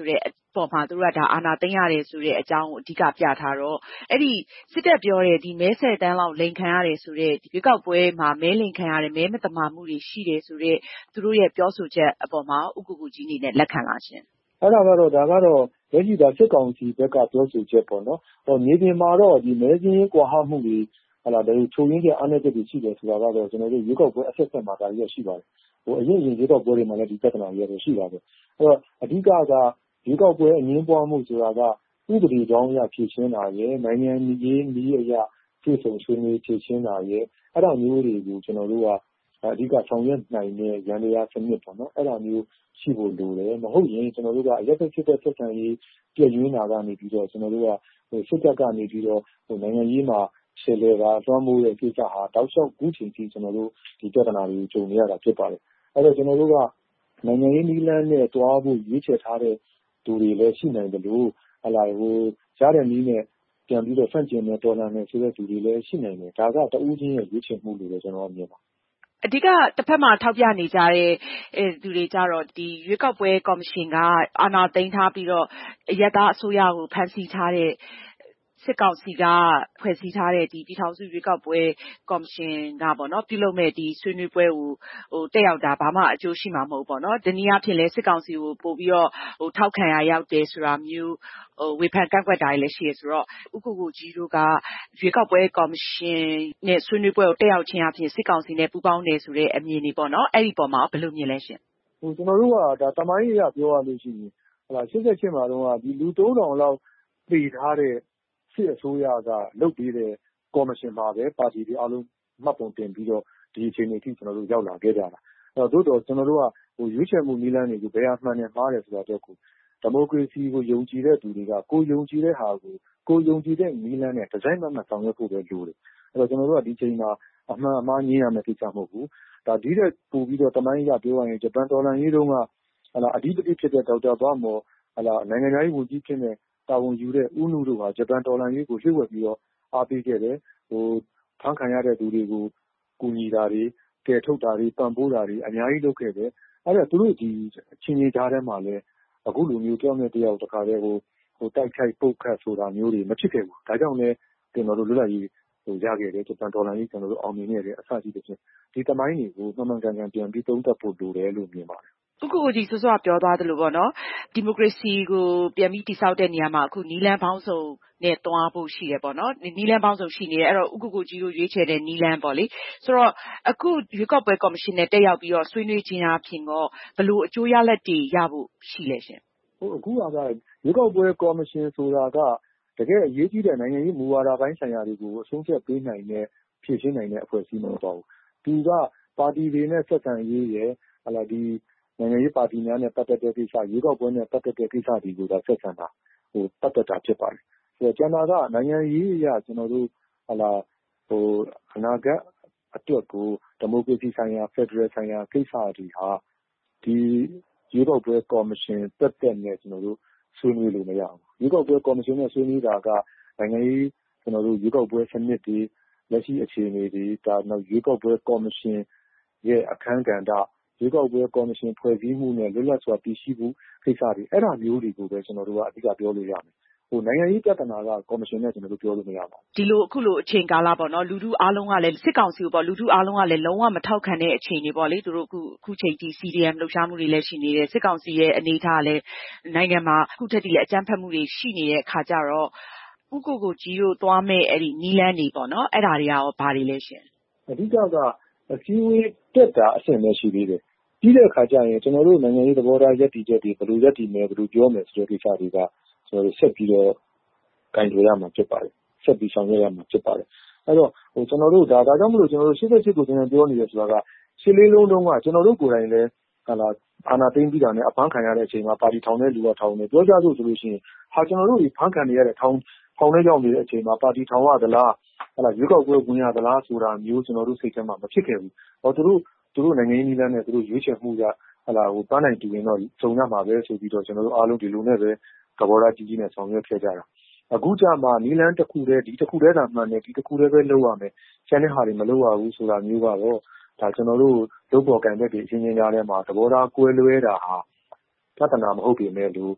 ပေါ်မှာသူတို့ကဒါအာဏာသိမ်းရတယ်ဆိုတဲ့အကြောင်းကိုအဓိကပြထားတော့အဲ့ဒီစစ်တပ်ပြောတဲ့ဒီမဲဆယ်တန်းလောက်လိန်ခံရတယ်ဆိုတဲ့ရွေးကောက်ပွဲမှာမဲလိန်ခံရတယ်မဲမတမာမှုတွေရှိတယ်ဆိုတဲ့သူတို့ရဲ့ပြောဆိုချက်အပေါ်မှာဥက္ကုကြီးအနေနဲ့လက်ခံလားရှင်အဲ့ဒါကတော့ဒါကတော့လက်ရှိဒါစစ်ကောင်စီဘက်ကပြောဆိုချက်ပေါ့နော်ဟောမြေပြင်မှာတော့ဒီမဲစင်းကွာဟမှုတွေဟလာဒါချိုရင်းတဲ့အားနည်းချက်တွေရှိတယ်ဆိုတာကတော့ကျွန်တော်တို့ရွေးကောက်ပွဲအဆက်ဆက်မှာဒါရရှိပါတယ်ဟိုအရင်ရင်ရွေးကောက်ပွဲတွေမှာလည်းဒီပြဿနာတွေရရှိပါတယ်အဲ့တော့အဓိကကရွေးကောက်ပွဲအငင်းပွားမှုဆိုတာကဥပဒေကြောင်းအရဖြည့်ရှင်းတာရယ်နိုင်ငံရေးနည်းအရဖြည့်ဆုံဆွေးနွေးဖြည့်ရှင်းတာရယ်အဲ့ဒါမျိုးတွေကိုကျွန်တော်တို့ကအဓိကဆောင်ရွက်နိုင်တဲ့ရန်တရားစနစ်ပေါ့နော်အဲ့ဒါမျိုးရှိဖို့လိုတယ်မဟုတ်ရင်ကျွန်တော်တို့ကအရက်သက်ဖြစ်တဲ့ဆက်ဆံရေးပြည့်ရင်းတာကနေပြီးတော့ကျွန်တော်တို့ကဟိုစစ်တပ်ကနေပြီးတော့ဟိုနိုင်ငံရေးမှာရှယ်လေတာသွမ်းမိုးတဲ့ကိစ္စဟာတောက်လျှောက်ခုချိန်ထိကျွန်တော်တို့ဒီပြဿနာတွေကိုကြုံနေရတာဖြစ်ပါတယ်အဲ့တော့ကျွန်တော်တို့ကနိုင်ငံရေးနည်းလမ်းနဲ့တွားဖို့ရွေးချယ်ထားတဲ့သူတွေလည်းရှိနိုင်တယ်လို့ဟလာဟိုကြားတဲ့နည်းနဲ့ပြန်ပြီးတော့ဆန့်ကျင်တဲ့တော်လှန်တဲ့ဆိုတဲ့သူတွေလည်းရှိနိုင်တယ်ဒါကတဦးချင်းရဲ့ရွေးချယ်မှုလို့လည်းကျွန်တော်မြင်ပါအဓိကတစ်ဖက်မှာထောက်ပြနေကြတဲ့သူတွေကြတော့ဒီရွေးကောက်ပွဲကော်မရှင်ကအာဏာသိမ်းထားပြီးတော့အရပ်သားအစိုးရကိုဖမ်းဆီးထားတဲ့စစ်ကောင်စီကဖွဲ့စည်းထားတဲ့ဒီပြည်ထောင်စုရွေးကောက်ပွဲကော်မရှင်ကပေါ့နော်ပြုလုပ်မဲ့ဒီဆွေးနွေးပွဲကိုဟိုတက်ရောက်တာဘာမှအကျိုးရှိမှာမဟုတ်ပေါ့နော်ဒီနည်းအားဖြင့်လဲစစ်ကောင်စီကိုပို့ပြီးတော့ဟိုထောက်ခံရရောက်တယ်ဆိုတာမျိုးဟိုဝေဖန်ကန့်ကွက်တာတွေလည်းရှိရဆိုတော့ဥက္ကုကြီးတို့ကရွေးကောက်ပွဲကော်မရှင်နဲ့ဆွေးနွေးပွဲကိုတက်ရောက်ခြင်းအပြင်စစ်ကောင်စီနဲ့ပူးပေါင်းတယ်ဆိုတဲ့အမြင်တွေပေါ့နော်အဲ့ဒီပေါ်မှာဘယ်လိုမြင်လဲရှင်ဟိုကျွန်တော်တို့ကဒါတမိုင်းအရပြောရလို့ရှိရင်ဟလာရှစ်ဆက်ချင်းမှာတော့ဒီလူသုံးထောင်လောက်ပြည်ထားတဲ့စစ်အစိုးရကလုပ်ပြီးတဲ့ကော်မရှင်မှာပဲပါတီတွေအားလုံးမှတ်ပုံတင်ပြီးတော့ဒီအချိန်အထိကျွန်တော်တို့ရောက်လာခဲ့ကြတာအဲ့တော့တို့တော့ကျွန်တော်တို့ကဟိုရွေးချယ်မှုနည်းလမ်းတွေကိုဘယ်အမှန်နဲ့မှားတယ်ဆိုတာတော့ကိုဒီမိုကရေစီကိုယုံကြည်တဲ့သူတွေကကိုယုံကြည်တဲ့ဟာကိုကိုယုံကြည်တဲ့နည်းလမ်းနဲ့ဒီဇိုင်းမှမှဆောင်ရွက်ဖို့ပဲလိုတယ်အဲ့တော့ကျွန်တော်တို့ကဒီချိန်မှာအမှန်အမှားညင်းရမယ့်ကိစ္စမဟုတ်ဘူးဒါဒီတဲ့ပို့ပြီးတော့တမိုင်းရပြောရရင်ဂျပန်ဒေါ်လာရေးတုန်းကဟလာအဓိပတိဖြစ်တဲ့ဒေါက်တာဘာမော်ဟလာနိုင်ငံရေးဝန်ကြီးဖြစ်တဲ့တာဝန်ယူတဲ့ဦးနုတို့ဟာဂျပန်ဒေါ်လာရေးကိုလှည့်ဝက်ပြီးတော့အားပေးခဲ့တယ်ဟိုဖန်ခံရတဲ့သူတွေကိုကူညီတာတွေကယ်ထုတ်တာတွေပံ့ပိုးတာတွေအများကြီးလုပ်ခဲ့တယ်အဲ့ဒါသူတို့ဒီချင်းချင်းကြားထဲမှာလည်းအခုလိုမျိုးကြောက်နေတယောက်တခါတည်းဟိုဟိုတိုက်ခိုက်ပုတ်ခတ်ဆိုတာမျိုးတွေမဖြစ်ခဲ့ဘူးဒါကြောင့်လည်းကျွန်တော်တို့လွတ်လပ်ရေးဟိုရခဲ့တယ်ဂျပန်ဒေါ်လာရေးကျွန်တော်တို့အောင်မြင်ခဲ့တယ်အစရှိတဲ့ချင်းဒီတမိုင်းတွေကိုမှန်မှန်ကန်ကန်ပြန်ပြီးသုံးသပ်ဖို့လိုတယ်လို့မြင်ပါတယ်ဥက္ကုကြီးစောစောပြောသွားသလိုပေါ့နော်ဒီမိုကရေစီကိုပြန်ပြီးတည်ဆောက်တဲ့နေရာမှာအခုနီလန်းပေါင်းစုံနဲ့တွားဖို့ရှိတယ်ပေါ့နော်နီလန်းပေါင်းစုံရှိနေတယ်အဲ့တော့ဥက္ကုကြီးတို့ရွေးချယ်တဲ့နီလန်းပေါ့လေဆိုတော့အခုရွေးကောက်ပွဲကော်မရှင်နဲ့တက်ရောက်ပြီးတော့ဆွေးနွေးခြင်းအပြင်တော့ဘယ်လိုအကျိုးရလဒ်တွေရဖို့ရှိလဲရှင်ဟိုအခုကရွေးကောက်ပွဲကော်မရှင်ဆိုတာကတကယ်အရေးကြီးတဲ့နိုင်ငံရေးမူဝါဒပိုင်းဆိုင်ရာတွေကိုအဆုံးဖြတ်ပေးနိုင်တဲ့ဖြည့်ရှင်းနိုင်တဲ့အဖွဲ့အစည်းမဟုတ်ပါဘူးသူကပါတီတွေနဲ့ဆက်ဆံရေးရယ်ဟလာဒီနိုင်ငံရေးပါတီများနဲ့ပတ်သက်တဲ့ကိစ္စရွေးကောက်ပွဲနဲ့ပတ်သက်တဲ့ကိစ္စတွေကိုဒါဆက်ဆံတာဟိုပတ်သက်တာဖြစ်ပါတယ်ဆိုတော့ကျန်တာကနိုင်ငံရေးအရာကျွန်တော်တို့ဟလာဟိုအနာဂတ်အတွက်ကိုဒီမိုကရေစီဆိုင်ရာဖက်ဒရယ်ဆိုင်ရာကိစ္စတွေဟာဒီရွေးကောက်ပွဲကော်မရှင်တက်တဲ့နဲ့ကျွန်တော်တို့ဆွေးနွေးလို့မရဘူးရွေးကောက်ပွဲကော်မရှင်နဲ့ဆွေးနွေးတာကနိုင်ငံရေးကျွန်တော်တို့ရွေးကောက်ပွဲစနစ်တွေလက်ရှိအခြေအနေတွေဒါနောက်ရွေးကောက်ပွဲကော်မရှင်ရဲ့အခမ်းကဏ္ဍရွေးကောက်ပွဲကော်မရှင်ဖွဲ့စည်းမှုနဲ့လွတ်လပ်စွာတည်ရှိမှုကိစ္စတွေအဲ့ဒါမျိုးတွေကိုပဲကျွန်တော်တို့ကအဓိကပြောလို့ရမယ်ဟိုနိုင်ငံရေးပြဿနာကကော်မရှင်နဲ့ကျွန်တော်တို့ပြောလို့မရပါဘူးဒီလိုအခုလိုအချိန်ကာလပေါ့နော်လူထုအားလုံးကလည်းစစ်ကောင်စီကိုပေါ့လူထုအားလုံးကလည်းလုံးဝမထောက်ခံတဲ့အခြေအနေပေါ့လေသူတို့အခုအခုချိန်ထိ စီ ဒီ အမ် လှုပ်ရှားမှုတွေလည်းရှိနေတယ်စစ်ကောင်စီရဲ့အနေအထားလည်းနိုင်ငံမှာအခုထက်ထိလည်းအကြမ်းဖက်မှုတွေရှိနေတဲ့ခါကြတော့ဥက္ကုကြီးတို့သွားမဲ့အဲ့ဒီနီလန်းတွေပေါ့နော်အဲ့ဒါတွေကရောဘာတွေလဲရှင်အဓိကကအစည်းအဝေးတက်တာအဆင့်ပဲရှိသေးတယ်ပြီးတဲ့အခါကျရင်ကျွန်တော်တို့နိုင်ငံရေးသဘောထားရပ်တည်ချက်တွေဘယ်လိုရပ်တည်မယ်ဘယ်လိုပြောမယ်ဆိုတဲ့ကိစ္စတွေကကျွန်တော်တို့ဆက်ပြီးတော့ကင်ကြရမှာဖြစ်ပါတယ်ဆက်ပြီးဆောင်ရွက်ရမှာဖြစ်ပါတယ်အဲ့တော့ဟိုကျွန်တော်တို့ဒါဒါကြောင့်မလို့ကျွန်တော်တို့ရှစ်ဆက်ရှစ်ကိုကျွန်တော်ပြောနေရဆိုတာကရှစ်လေးလုံးတုန်းကကျွန်တော်တို့ကိုယ်တိုင်လည်းဟာလာအာနာသိမ့်ပြီးတာနဲ့အဖမ်းခံရတဲ့အချိန်မှာပါတီထောင်တဲ့လူကထောင်နေပြောကြစို့ဆိုလို့ရှိရင်ဟာကျွန်တော်တို့ဒီဖမ်းခံနေရတဲ့ထောင်ထောင်ထဲရောက်နေတဲ့အချိန်မှာပါတီထောင်ရသလားဟာလာရွေးကောက်ပွဲဝင်ရသလားဆိုတာမျိုးကျွန်တော်တို့စိတ်ထဲမှာမဖြစ်ခဲ့ဘူးဟောသူတို့သူတို့နိုင်ငံရေးနည်းလမ်းနဲ့သူတို့ရွေးချယ်မှုကဟာလာဟိုပန်းနိုင်တူရင်တော့စုံရမှာပဲဆိုပြီးတော့ကျွန်တော်တို့အားလုံးဒီလိုနဲ့ပဲသဘောထားကြီးကြီးနဲ့ဆောင်ရွက်ခဲ့ကြတာအခုကြမှာနီလန်းတစ်ခုတည်းဒီတစ်ခုတည်းသာမှန်တယ်ဒီတစ်ခုတည်းပဲလုပ်ရမယ်ကျန်တဲ့ဟာတွေမလုပ်ရဘူးဆိုတာမျိုးကတော့ဒါကျွန်တော်တို့လုပ်ပေါ်ကံတဲ့ဒီအချင်းချင်းကြားထဲမှာသဘောထားကွဲလွဲတာဟာပြဿနာမဟုတ်ပေမဲ့လို့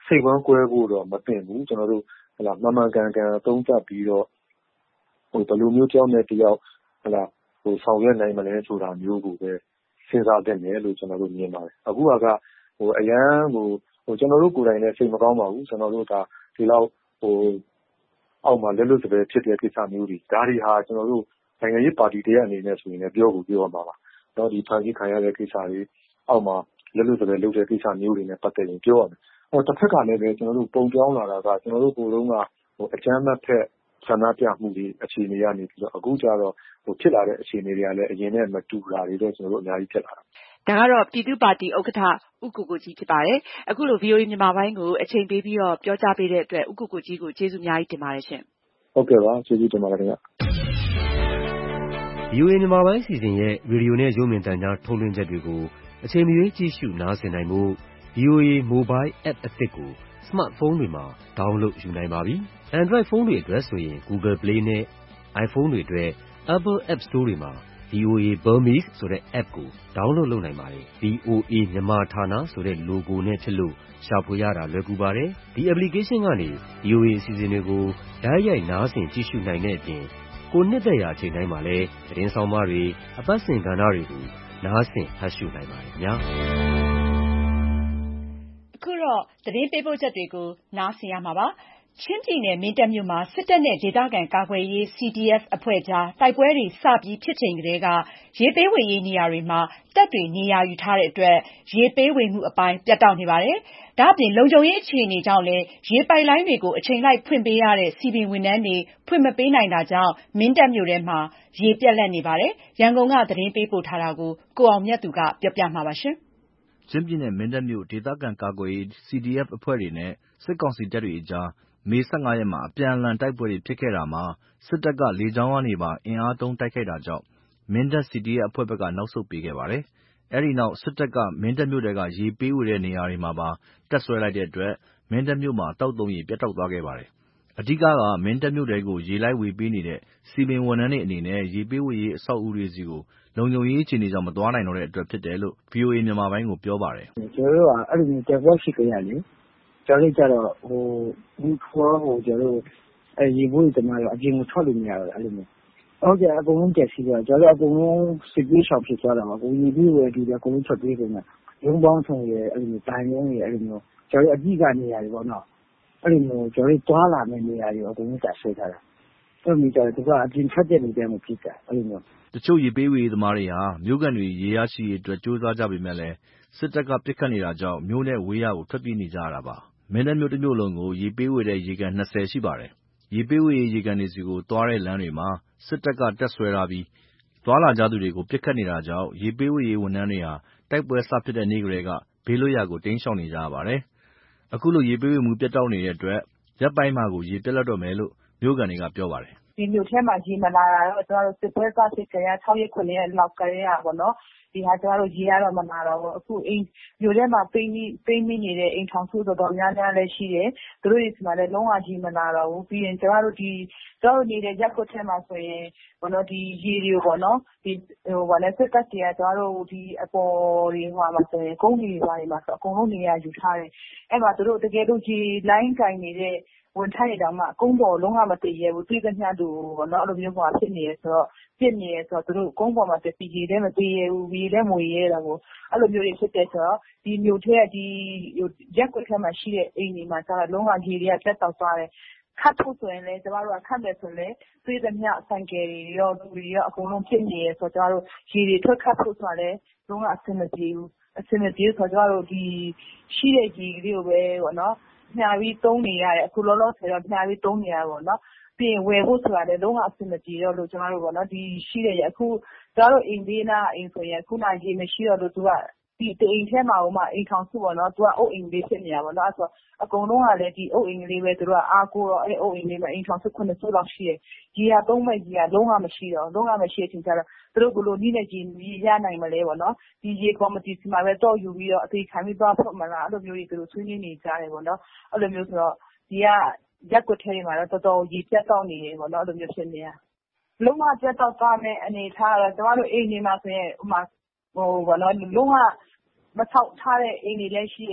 စိတ်ဝမ်းကွဲဖို့တော့မသင့်ဘူးကျွန်တော်တို့ဟလာမှန်မှန်ကန်ကန်သုံးသပ်ပြီးတော့ဟိုဘယ်လိုမျိုးကြောင်းနဲ့တယောက်ဟလာဟိုဆောင်ရွက်နိုင်မလဲဆိုတာမျိုးကိုပဲစဉ်းစားသင့်တယ်လို့ကျွန်တော်တို့မြင်ပါတယ်အခုကဟိုအရန်ဟိုဟိုကျွန်တော်တို့ကိုယ်တိုင်လည်းစိတ်မကောင်းပါဘူးကျွန်တော်တို့ဒါဒီလောက်ဟိုအောက်မှာလက်လွတ်စပယ်ဖြစ်တဲ့ကိစ္စမျိုးတွေဒါတွေဟာကျွန်တော်တို့နိုင်ငံရေးပါတီတရအနေနဲ့ဆိုရင်လည်းပြောဖို့ပြောရမှာပါတော့ဒီဖန်ကြီးခံရတဲ့ကိစ္စတွေအောက်မှာလက်လွတ်စပယ်လုပ်တဲ့ကိစ္စမျိုးတွေနဲ့ပတ်သက်ရင်ပြောရမယ်ဟိုတစ်ဖက်ကလည်းပဲကျွန်တော်တို့ပုံပြောင်းလာတာကကျွန်တော်တို့ကိုယ်လုံးကဟိုအကြမ်းမဲ့ဖက်ဆန္ဒပြမှုတွေအခြေအနေရနေပြီးတော့အခုကျတော့ဟိုဖြစ်လာတဲ့အခြေအနေတွေကလည်းအရင်နဲ့မတူတာတွေတော့ကျွန်တော်တို့အများကြီးဖြစ်လာတာဒါကတော့ပြည်သူ့ပါတီဥက္ကဋ္ဌဦးကိုကိုကြီးဖြစ်ပါတယ်အခုလို ဗီအိုအေ မြန်မာပိုင်းကိုအချိန်ပေးပြီးတော့ပြောကြားပေးတဲ့အတွက်ဦးကိုကိုကြီးကိုကျေးဇူးအများကြီးတင်ပါတယ်ရှင်ဟုတ်ကဲ့ပါကျေးဇူးတင်ပါတယ်ခင်ဗျာဗီအိုအေ မြန်မာပိုင်းအစီအစဉ်ရဲ့ရေဒီယိုနဲ့ရုပ်မြင်သံကြားထုတ်လွှင့်ချက်တွေကိုအချိန်မရွေးကြည့်ရှုနားဆင်နိုင်ဖို့ ဗီအိုအေ Mobile App အသစ်ကိုစမတ်ဖုန်းတွေမှာ download ယူနိုင်ပါပြီ။ Android ဖုန်းတွေအတွက်ဆိုရင် Google Play နဲ့ iPhone တွေအတွက် Apple App Store တွေမှာ ဗီအိုအေ Burmese ဆိုတဲ့ app ကို download လုပ်နိုင်ပါတယ်။ ဗီအိုအေ မြန်မာဌာနဆိုတဲ့ logo နဲ့ဖြစ်လို့ရှာဖွေရတာလွယ်ကူပါတယ်။ဒီ application ကနေ ဗီအိုအေ အစီအစဉ်တွေကိုတိုက်ရိုက်နားဆင်ကြည့်ရှုနိုင်တဲ့အပြင်ကိုနှစ်သက်ရာအချိန်တိုင်းမှာလည်းသတင်းဆောင်မတွေအပတ်စဉ်ကဏ္ဍတွေကိုနားဆင်ဖတ်ရှုနိုင်ပါတယ်ခင်ဗျာအခုတော့သတင်းပေးပို့ချက်တွေကိုနားဆင်ရမှာပါချင်းပြည်နယ်မင်းတပ်မြို့မှာစစ်တပ်နဲ့ဒေသခံကာကွယ်ရေး စီ ဒီ အက်ဖ် အဖွဲ့ကြားတိုက်ပွဲတွေစပြီးဖြစ်ချိန်ကတည်းကရေပေးဝေရေးနေရာတွေမှာတပ်တွေနေရာယူထားတဲ့အတွက်ရေပေးဝေမှုအပိုင်းပြတ်တောက်နေပါတယ်။ဒါ့အပြင်လုံခြုံရေးအခြေအနေကြောင့်လည်းရေပိုက်လိုင်းတွေကိုအချိန်လိုက်ဖွင့်ပေးရတဲ့စီပင်ဝန်ထမ်းတွေဖွင့်မပေးနိုင်တာကြောင့်မင်းတပ်မြို့ထဲမှာရေပြတ်လပ်နေပါတယ်။ရန်ကုန်ကသတင်းပေးပို့ထားတာကိုကိုအောင်မြတ်သူကပြောပြမှာပါရှင်။ချင်းပြည်နယ်မင်းတပ်မြို့ဒေသခံကာကွယ်ရေး စီ ဒီ အက်ဖ် အဖွဲ့တွေနဲ့စစ်ကောင်စီတပ်တွေအကြားမေဆယ့်ငါးရက်မှာအပြန်အလှန်တိုက်ပွဲတွေဖြစ်ခဲ့တာမှာစစ်တပ်ကလေကြောင်းကနေပါအင်အားသုံးတိုက်ခိုက်တာကြောင့်မင်းတပ် စီ ဒီ အက်ဖ် အဖွဲ့ဘက်ကနောက်ဆုတ်ပေးခဲ့ပါတယ်။အဲဒီနောက်စစ်တပ်ကမင်းတပ်မြို့ထဲကရေပေးဝေတဲ့နေရာတွေမှာပါတပ်စွဲလိုက်တဲ့အတွက်မင်းတပ်မြို့မှာသောက်သုံးရေပြတ်တောက်သွားခဲ့ပါတယ်။အဓိကကမင်းတပ်မြို့ထဲကိုရေလိုက်ဝေပေးနေတဲ့စီပင်ဝန်ထမ်းတွေအနေနဲ့ရေပေးဝေရေးအဆောက်အဦတွေဆီကိုလုံခြုံရေးအခြေအနေကြောင့်မသွားနိုင်တော့တဲ့အတွက်ဖြစ်တယ်လို့ ဗွီအိုအေ မြန်မာပိုင်းကိုပြောပါတယ်။ကျွန်တော်တို့ကအဲ့လိုမျိုးတိုက်ပွဲရှိကြရလေကျွန်တော်တို့ကြတော့ဟိုဒီခေါ်ဟိုကျွန်တော်တို့အဲရေဘူးတမတော့အပြင်ကိုထွက်လို့မရတော့အဲ့လိုမျိုးဟုတ်ကြအကုန်လုံးတက်စီတော့ကျွန်တော်တို့အကုန်လုံးစစ်ပြေးရှောင်ဖြစ်သွားတာပါကိုရေဘူးဝယ်ဒီအကုန်လုံးထွက်ပြေးကုန်တာရုံးပေါင်းဆောင်ရဲအဲ့လိုမျိုးတိုင်ရုံးရဲအဲ့လိုမျိုးကျွန်တော်တို့အကြီးကနေရာတွေပေါ့နော်အဲ့လိုမျိုးကျွန်တော်တို့တွားလာမယ့်နေရာတွေအကုန်လုံးတက်ဆွဲထားတာအဲ့လိုမျိုးကြတော့သူကအပြင်ထွက်တဲ့နေရာမှာဖြစ်တာအဲ့လိုမျိုးတချို့ရေပေးဝေရေးသမားတွေဟာမြို့ကန်တွေရေရရှိရေးအတွက်ကြိုးစားကြပေမဲ့လည်းစစ်တပ်ကပစ်ခတ်နေတာကြောင့်မြို့နဲ့ဝေးရာကိုထွက်ပြေးနေကြရတာပါ။မင်းတပ်မြို့တစ်မြို့လုံးကိုရေပေးဝေတဲ့ရေကန်၂၀ရှိပါတယ်။ရေပေးဝေရေးရေကန်တွေဆီကိုသွားတဲ့လမ်းတွေမှာစစ်တပ်ကတပ်စွဲထားပြီးသွားလာကြသူတွေကိုပစ်ခတ်နေတာကြောင့်ရေပေးဝေရေးဝန်ထမ်းတွေဟာတိုက်ပွဲစဖြစ်တဲ့နေ့ကတည်းကဘေးလွတ်ရာကိုတိမ်းရှောင်နေကြရပါတယ်။အခုလိုရေပေးဝေမှုပြတ်တောက်နေတဲ့အတွက်ရက်ပိုင်းမှာကိုရေပြတ်လပ်တော့မယ်လို့မြို့ကန်တွေကပြောပါတယ်။ဒီမြို့ထဲမှာရေမလာတာတော့ကျွန်တော်တို့စစ်ပွဲစဖြစ်ကြရ၆ရက်ခုနှစ်ရက်လောက်ကလေးရပါတော့ဒီဟာကျွန်တော်တို့ရေရတော့မလာတော့ဘူးအခုအိမ်မြို့ထဲမှာပိန်းပြီးပိန်းမိနေတဲ့အိမ်ထောင်စုတော်တော်များများလည်းရှိတယ်သူတို့ဒီမှာလည်းလုံးဝရေမလာတော့ဘူးပြီးရင်ကျွန်တော်တို့ဒီကျွန်တော်တို့နေတဲ့ရက်ကွက်ထဲမှာဆိုရင်ဘောနော်ဒီရေတွေပေါ့နော်ဒီဟိုဘာလဲစစ်တပ်တွေကကျွန်တော်တို့ဒီအပေါ်တွေဟိုမှာဆိုရင်ကုန်းတွေဘာတွေမှာဆိုအကုန်လုံးနေရာယူထားတယ်အဲ့မှာသူတို့တကယ်လို့ဒီလိုင်းကင်နေတဲ့ဝန်ထမ်းတွေတောင်မှကုန်းပေါ်လုံးဝမတည်ရဘူးသိသမျှတူပေါ့နော်အဲ့လိုမျိုးဟိုဖြစ်နေရဆိုတော့ဖြစ်နေရဆိုတော့သူတို့ကုန်းပေါ်မှာတည်ရေလည်းမတည်ရဘူးရေလည်းမွေရဲတာကိုအဲ့လိုမျိုးတွေဖြစ်တဲ့ဆိုတော့ဒီမြို့ထဲကဒီရက်ကွက်ထဲမှာရှိတဲ့အိမ်တွေမှာကျတော့လုံးဝရေတွေကပြတ်တောက်သွားတယ်ခတ်ဖို့ဆိုရင်လည်းကျမတို့ကခတ်မယ်ဆိုရင်သိသမျှဆိုင်ကယ်တွေရောလူတွေရောအကုန်လုံးဖြစ်နေရဆိုတော့ကျမတို့ရေတွေထွက်ခတ်ဖို့ဆိုတာလည်းလုံးဝအဆင်မပြေဘူးအဆင်မပြေဆိုတော့ကျမတို့ဒီရှိတဲ့ရေတွေကိုပဲပေါ့နော်ညာပြီးသုံးနေရတယ်အခုလောလောဆယ်တော့ညာပြီးသုံးနေရပါတော့နော်ပြီးရင်ဝယ်ဖို့ဆိုတာလည်းလုံးဝအဆင်မပြေတော့လို့ကျမတို့ပေါ့နော်ဒီရှိတဲ့ရအခုကျမတို့အိမ်သေးနာအိမ်ဆိုရင်ခုနရေမရှိတော့လို့သူကဒီအိမ်ထဲမှာဟိုမှာအိမ်ထောင်စုပေါ့နော်သူကအုပ်အိမ်လေးဖြစ်နေတာပေါ့နော်အဲ့ဆိုအကုန်လုံးကလည်းဒီအုပ်အိမ်လေးပဲသူတို့ကအားကိုတော့အဲ့အုပ်အိမ်လေးမှာအိမ်ထောင်စုခုနှစ်စုလောက်ရှိတယ်ရေကသုံးမဲ့ရေကလုံးဝမရှိတော့လုံးဝမရှိတဲ့အချိန်ကျတော့သူတို့ကလို့နီးနေကြီးရနိုင်မလဲပေါ့နော်ဒီရေကော်မတီစီမှာပဲတော့ယူပြီးတော့အသေးခံပြီးသွားဖို့မလားအဲ့လိုမျိုးတွေသူတို့ဆွေးနွေးနေကြတယ်ပေါ့နော်အဲ့လိုမျိုးဆိုတော့ဒီကရက်ကွက်ထဲမှာတော့တော်တော်ရေပြတ်တောက်နေတယ်ပေါ့နော်အဲ့လိုမျိုးဖြစ်နေတာလုံးဝပြတ်တောက်သွားတဲ့အနေထားတော့ကျမတို့အိမ်တွေမှာဆိုရင်ဟိုမှာဟိုဘာလို့လုံးဝမထောက်ထားတဲ့အိမ်တွေလည်းရှိတယ်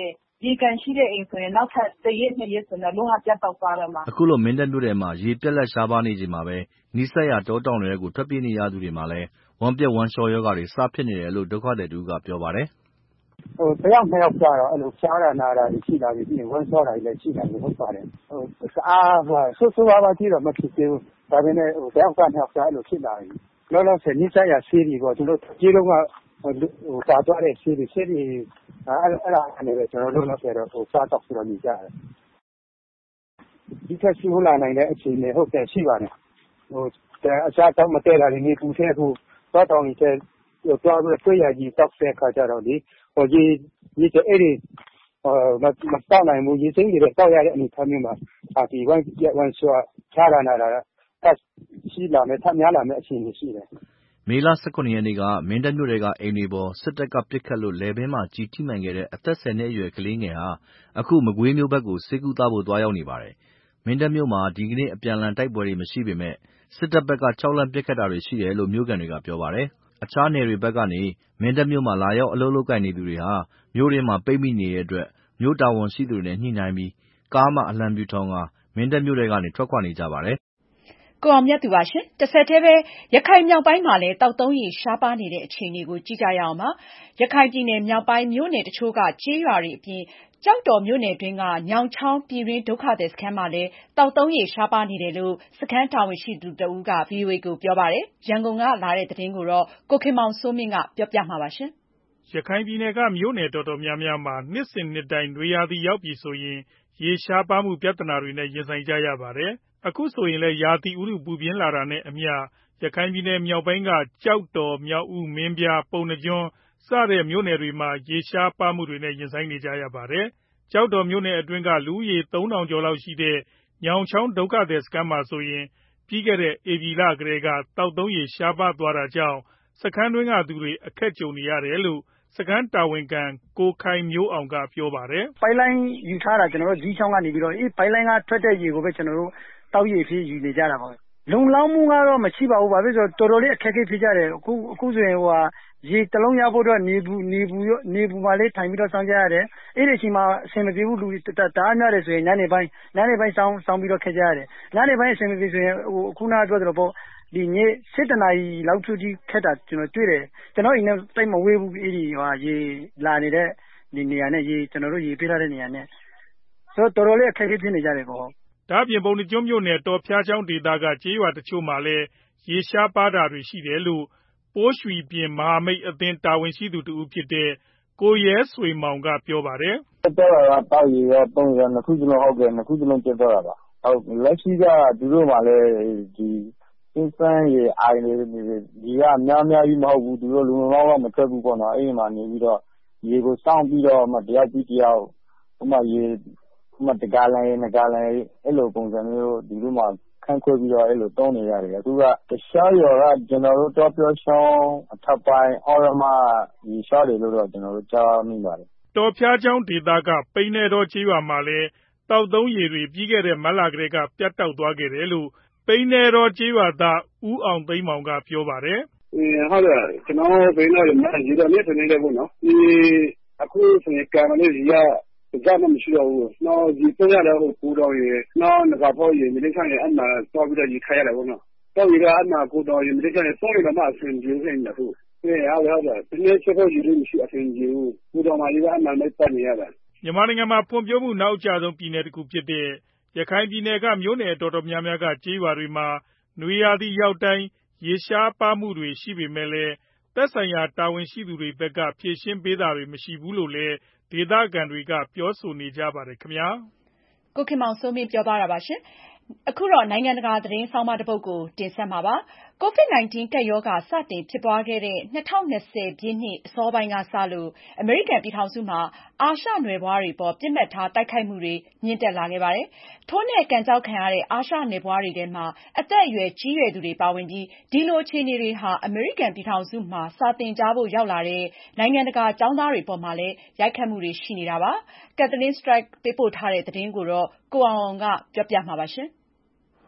ရေကန်ရှိတဲ့အိမ်ဆိုရင်နောက်ထပ်တစ်ရက်နှစ်ရက်ဆိုတော့လုံးဝပြတ်တောက်သွားတော့မှာအခုလိုမင်းတပ်မြို့ထဲမှာရေပြက်လက်ရှားပါနေချိန်မှာပဲနီးစပ်ရာတောတောင်တွေကိုထွက်ပြေးနေရသူတွေမှာလည်းဝမ်းပြက်ဝမ်းလျှောရောဂါတွေစဖြစ်နေတယ်လို့ဒုက္ခသည်တူကပြောပါတယ်ဟိုတယောက်နှစ်ယောက်ကြာတော့အဲ့လိုရှားတာနာတာရှိလာပြီးပြီးဝမ်းလျှောတာလည်းရှိလာပြီးဟုတ်ပါတယ်ဟိုအားဟိုဆိုးဆိုးပါးပါးကြည့်တော့မဖြစ်သေးဘူးဒါပေမဲ့ဟိုတယောက်ကနှစ်ယောက်ကြာအဲ့လိုဖြစ်လာပြီလောလောဆယ်နီးစပ်ရာဆေးတွေပေါ့ကျွန်တော်ကြေးတော့ကဟိုပါသွားတဲ့ဆေးတွေဆေးတွေအဲ့အဲ့ဒါနဲ့ပဲကျွန်တော်တို့လောဆယ်တော့ဟိုစားတော့ဆိုတော့နေကြတယ်ဒီထက်ရှိလာနိုင်တဲ့အခြေအနေဟုတ်တယ်ရှိပါတယ်ဟိုအစားတော့မတည့်တာတွေနေပူသေးအခုတော့တောင်းနေတဲ့ဟိုတော့တွေ့ရကြီးတောက်တဲ့ခါကြတော့ဒီဟိုကြီးဒီအဲ့ဒီဟိုမမတောက်နိုင်ဘူးရေစိမ်းတွေတောက်ရတဲ့အနေထားမျိုးမှာအာဒီဝမ်ဝမ်ဆွာချာလာနာတာတက်ရှိလာမယ်ထပ်များလာမယ်အခြေအနေရှိတယ်မေလ၁၇ရက်နေ့ကမင်းတပ်မြို့ထဲကအိမ်တွေပေါ်စစ်တပ်ကပစ်ခတ်လို့လယ်ဘင်းမှာကျည်ထိမှန်ခဲ့တဲ့အသက်ဆယ်နှစ်အရွယ်ကလေးငယ်ဟာအခုမကွေးမြို့ဘက်ကိုဆေးကုသဖို့သွားရောက်နေပါတယ်မင်းတပ်မြို့မှာဒီကနေ့အပြန်အလှန်တိုက်ပွဲတွေမရှိပေမဲ့စစ်တပ်ဘက်ကခြောက်လှန့်ပစ်ခတ်တာတွေရှိတယ်လို့မြို့ခံတွေကပြောပါတယ်အခြားနယ်တွေဘက်ကနေမင်းတပ်မြို့မှာလာရောက်အလုပ်လုပ်ကိုင်နေသူတွေဟာမြို့ထဲမှာပိတ်မိနေတဲ့အတွက်မြို့တာဝန်ရှိသူတွေနဲ့ညှိနှိုင်းပြီးကားမှအလံဖြူထောင်ကာမင်းတပ်မြို့ထဲကနေထွက်ခွာနေကြပါတယ်ကိုအောင်မြတ်သူပါရှင်တစ်ဆက်တည်းပဲရခိုင်မြောက်ပိုင်းမှာလည်းတောက်သုံးရေရှားပါနေတဲ့အခြေအနေကိုကြည့်ကြရအောင်ပါရခိုင်ပြည်နယ်မြောက်ပိုင်းမြို့နယ်တချို့ကကျေးရွာတွေအပြင်ကျောက်တော်မြို့နယ်တွင်းကညောင်ချောင်းပြည်ရင်းဒုက္ခသည်စခန်းမှာလည်းတောက်သုံးရေရှားပါနေတယ်လို့စခန်းတာဝန်ရှိသူတဦးက ဗွီအိုအေကိုပြောပါတယ်ရန်ကုန်ကလာတဲ့သတင်းကိုတော့ကိုခင်မောင်စိုးမင်းကပြောပြမှာပါရှင်ရခိုင်ပြည်နယ်ကမြို့နယ်တော်တော်များများမှာနှစ်စဉ်နှစ်တိုင်းနွေရာသီရောက်ပြီဆိုရင်ရေရှားပါမှုပြဿနာတွေနဲ့ရင်ဆိုင်ကြရပါတယ်အခုဆိုရင်လည်းရာသီဥတုပူပြင်းလာတာနဲ့အမျှရခိုင်ပြည်နယ်မြောက်ပိုင်းကကြောက်တော်မြောက်ဦးမင်းပြားပုဏ္ဏားကျွန်းစတဲ့မြို့နယ်တွေမှာရေရှားပါမှုတွေနဲ့ရင်ဆိုင်နေကြရပါတယ်ကြောက်တော်မြို့နယ်အတွင်းကလူဦးရေသုံးထောင်ကျော်လောက်ရှိတဲ့ညောင်ချောင်းဒုက္ခသည်စခန်းမှာဆိုရင်ပြီးခဲ့တဲ့ဧပြီလကတည်းကတောက်သုံးရေရှားပါသွားတာကြောင့်စခန်းတွင်းကသူတွေအခက်ကြုံနေရတယ်လို့စခန်းတာဝန်ခံကိုခိုင်မျိုးအောင်ကပြောပါတယ်ပိုက်လိုင်းယူထားတာကျွန်တော်တို့ဒီချောင်းကနေပြီးတော့အေးပိုက်လိုင်းကထွက်တဲ့ရေကိုပဲကျွန်တော်တို့တောက်ရည်ဖြစ်ယူနေကြတာပါလုံလောက်မှုကတော့မရှိပါဘူးဘာဖြစ်လို့တော်တော်လေးအခက်အခဲဖြစ်ကြတယ်အခုအခုဆိုရင်ဟိုဟာရေတလုံးရဖို့တော့နေဘူးနေဘူးရောနေဘူးမှာလေးထိုင်ပြီးတော့စောင့်ကြရတယ်အဲ့ဒီအချိန်မှာအဆင်မပြေဘူးလူတအားများတယ်ဆိုရင်ညနေပိုင်းညနေပိုင်းစောင်းစောင်းပြီးတော့ခက်ကြရတယ်ညနေပိုင်းအဆင်မပြေဆိုရင်ဟိုခုနကပြောသလိုပေါ့ဒီနေ့စစ်တနာရီလောက်ထူကြီးခက်တာကျွန်တော်တွေ့တယ်ကျွန်တော်အိမ်နဲ့တိတ်မဝေးဘူးအဲ့ဒီဟာရေလာနေတဲ့ဒီနေရာနဲ့ရေကျွန်တော်တို့ရေပေးထားတဲ့နေရာနဲ့ဆိုတော့တော်တော်လေးအခက်အခဲဖြစ်နေကြတယ်ပေါ့ဒါ့အပြင်ပုဏ္ဏားကျွန်းမြို့နယ်တော်ဖျားချောင်းဒေသကကျေးရွာတချို့မှာလည်းရေရှားပါတာတွေရှိတယ်လို့ပိုးရွှီပြင်မဟာမိတ်အသင်းတာဝန်ရှိသူတူဖြစ်တဲ့ကိုရဲဆွေမောင်ကပြောပါတယ်။တက်တော့တာတောက်ရရောပုံရနှစ်ခုစလုံးဟုတ်ကဲ့နှစ်ခုစလုံးတက်တော့တာပါ။ဟုတ်လက်ရှိကသူတို့မှလည်းဒီစင်းစမ်းရေအိုင်နေဒီကများများကြီးမဟုတ်ဘူးသူတို့လူမောင်းတော့မထွက်ဘူးပေါ့နော်အဲ့ဒီမှာနေပြီးတော့ရေကိုစောင့်ပြီးတော့မှတယောက်ပြီးတယောက်ဟိုမှာရေမတကားလိုင်းငကားလိုင်းအဲ့လိုပုံစံမျိုးဒီလိုမှခန့်ခွဲပြီးတော့အဲ့လိုတောင်းနေရတယ်အခုကတခြားရောကကျွန်တော်တို့တော့ပြောချောင်းအထပ်ပိုင်းအော်ရမဒီရှားတယ်လို့တော့ကျွန်တော်တို့ကြားမိပါတယ်တော်ဖျားချောင်းဒေသကပိန်းနေတော်ကြီးရွာမှာလည်းတောက်သုံးရေတွေပြီးခဲ့တဲ့မတ်လကလေးကပြတ်တောက်သွားခဲ့တယ်လို့ပိန်းနေတော်ကြီးရွာသားဦးအောင်သိန်းမောင်ကပြောပါတယ်အင်းဟုတ်တယ်ကျွန်တော်ပိန်းနေတော်မှာရေတော်နဲ့နေတယ်ပေါ့နော်ဒီအခုဆိုရင်ကံမလေးကြီးကဒါမှမရှိတော့ဘူး။နောက်ဒီပြရတယ်ဟိုပူတော်ရေနောက်ငါပေါ်ရေမိလေးဆိုင်အမှတော့ပြီးတော့ဒီခိုင်းရတယ်ပေါ့နော်။တော့ဒီကအမှကိုတော်ရေမိလေးဆိုင်စောရတော့မှအဆင်ပြေနေတယ်ဟုတ်။အဲအားရတာဒီနေ့ချက်ဖို့ရေလို့မရှိအဆင်ပြေဘူး။ပူတော်မှာဒီကအမှနဲ့ပတ်နေရတာ။မြန်မာနိုင်ငံမှာဖွံ့ဖြိုးမှုနောက်ကျဆုံးပြည်နယ်တစ်ခုဖြစ်တဲ့ရခိုင်ပြည်နယ်ကမြို့နယ်တော်တော်များများကကျေးရွာတွေမှာနွေရာသီရောက်တိုင်းရေရှားပါမှုတွေရှိပေမဲ့လည်းသက်ဆိုင်ရာတာဝန်ရှိသူတွေဘက်ကဖြေရှင်းပေးတာတွေမရှိဘူးလို့လည်းဒေသခံတွေကပြောဆိုနေကြပါတယ်ခင်ဗျာကိုခင်မောင်စိုးမင်းပြောသွားတာပါရှင်အခုတော့နိုင်ငံတကာသတင်းဆောင်းပါးတစ်ပုဒ်ကိုတင်ဆက်မှာပါကိုဗစ် ၁၉ ကပ်ရောဂါစတင်ဖြစ်ပွားခဲ့တဲ့၂၀၂၀ပြည့်နှစ်အစောပိုင်းကစလို့အမေရိကန်ပြည်ထောင်စုမှာအာရှနွယ်ဖွားတွေပေါ်ပြစ်မှတ်ထားတိုက်ခိုက်မှုတွေမြင့်တက်လာခဲ့ပါတယ်။ထို့နဲ့ကံကြောက်ခံရတဲ့အာရှနွယ်ဖွားတွေထဲမှာအသက်အရွယ်ကြီးရွယ်သူတွေပါဝင်ပြီးဒီလိုအခြေအနေတွေဟာအမေရိကန်ပြည်ထောင်စုမှာစာသင်ကြားဖို့ရောက်လာတဲ့နိုင်ငံတကာကျောင်းသားတွေပေါ်မှာလည်းရိုက်ခတ်မှုတွေရှိနေတာပါ။ Kathleen Strike ပေးပို့ထားတဲ့သတင်းကိုတော့ကိုအောင်အောင်ကပြောပြမှာပါရှင်။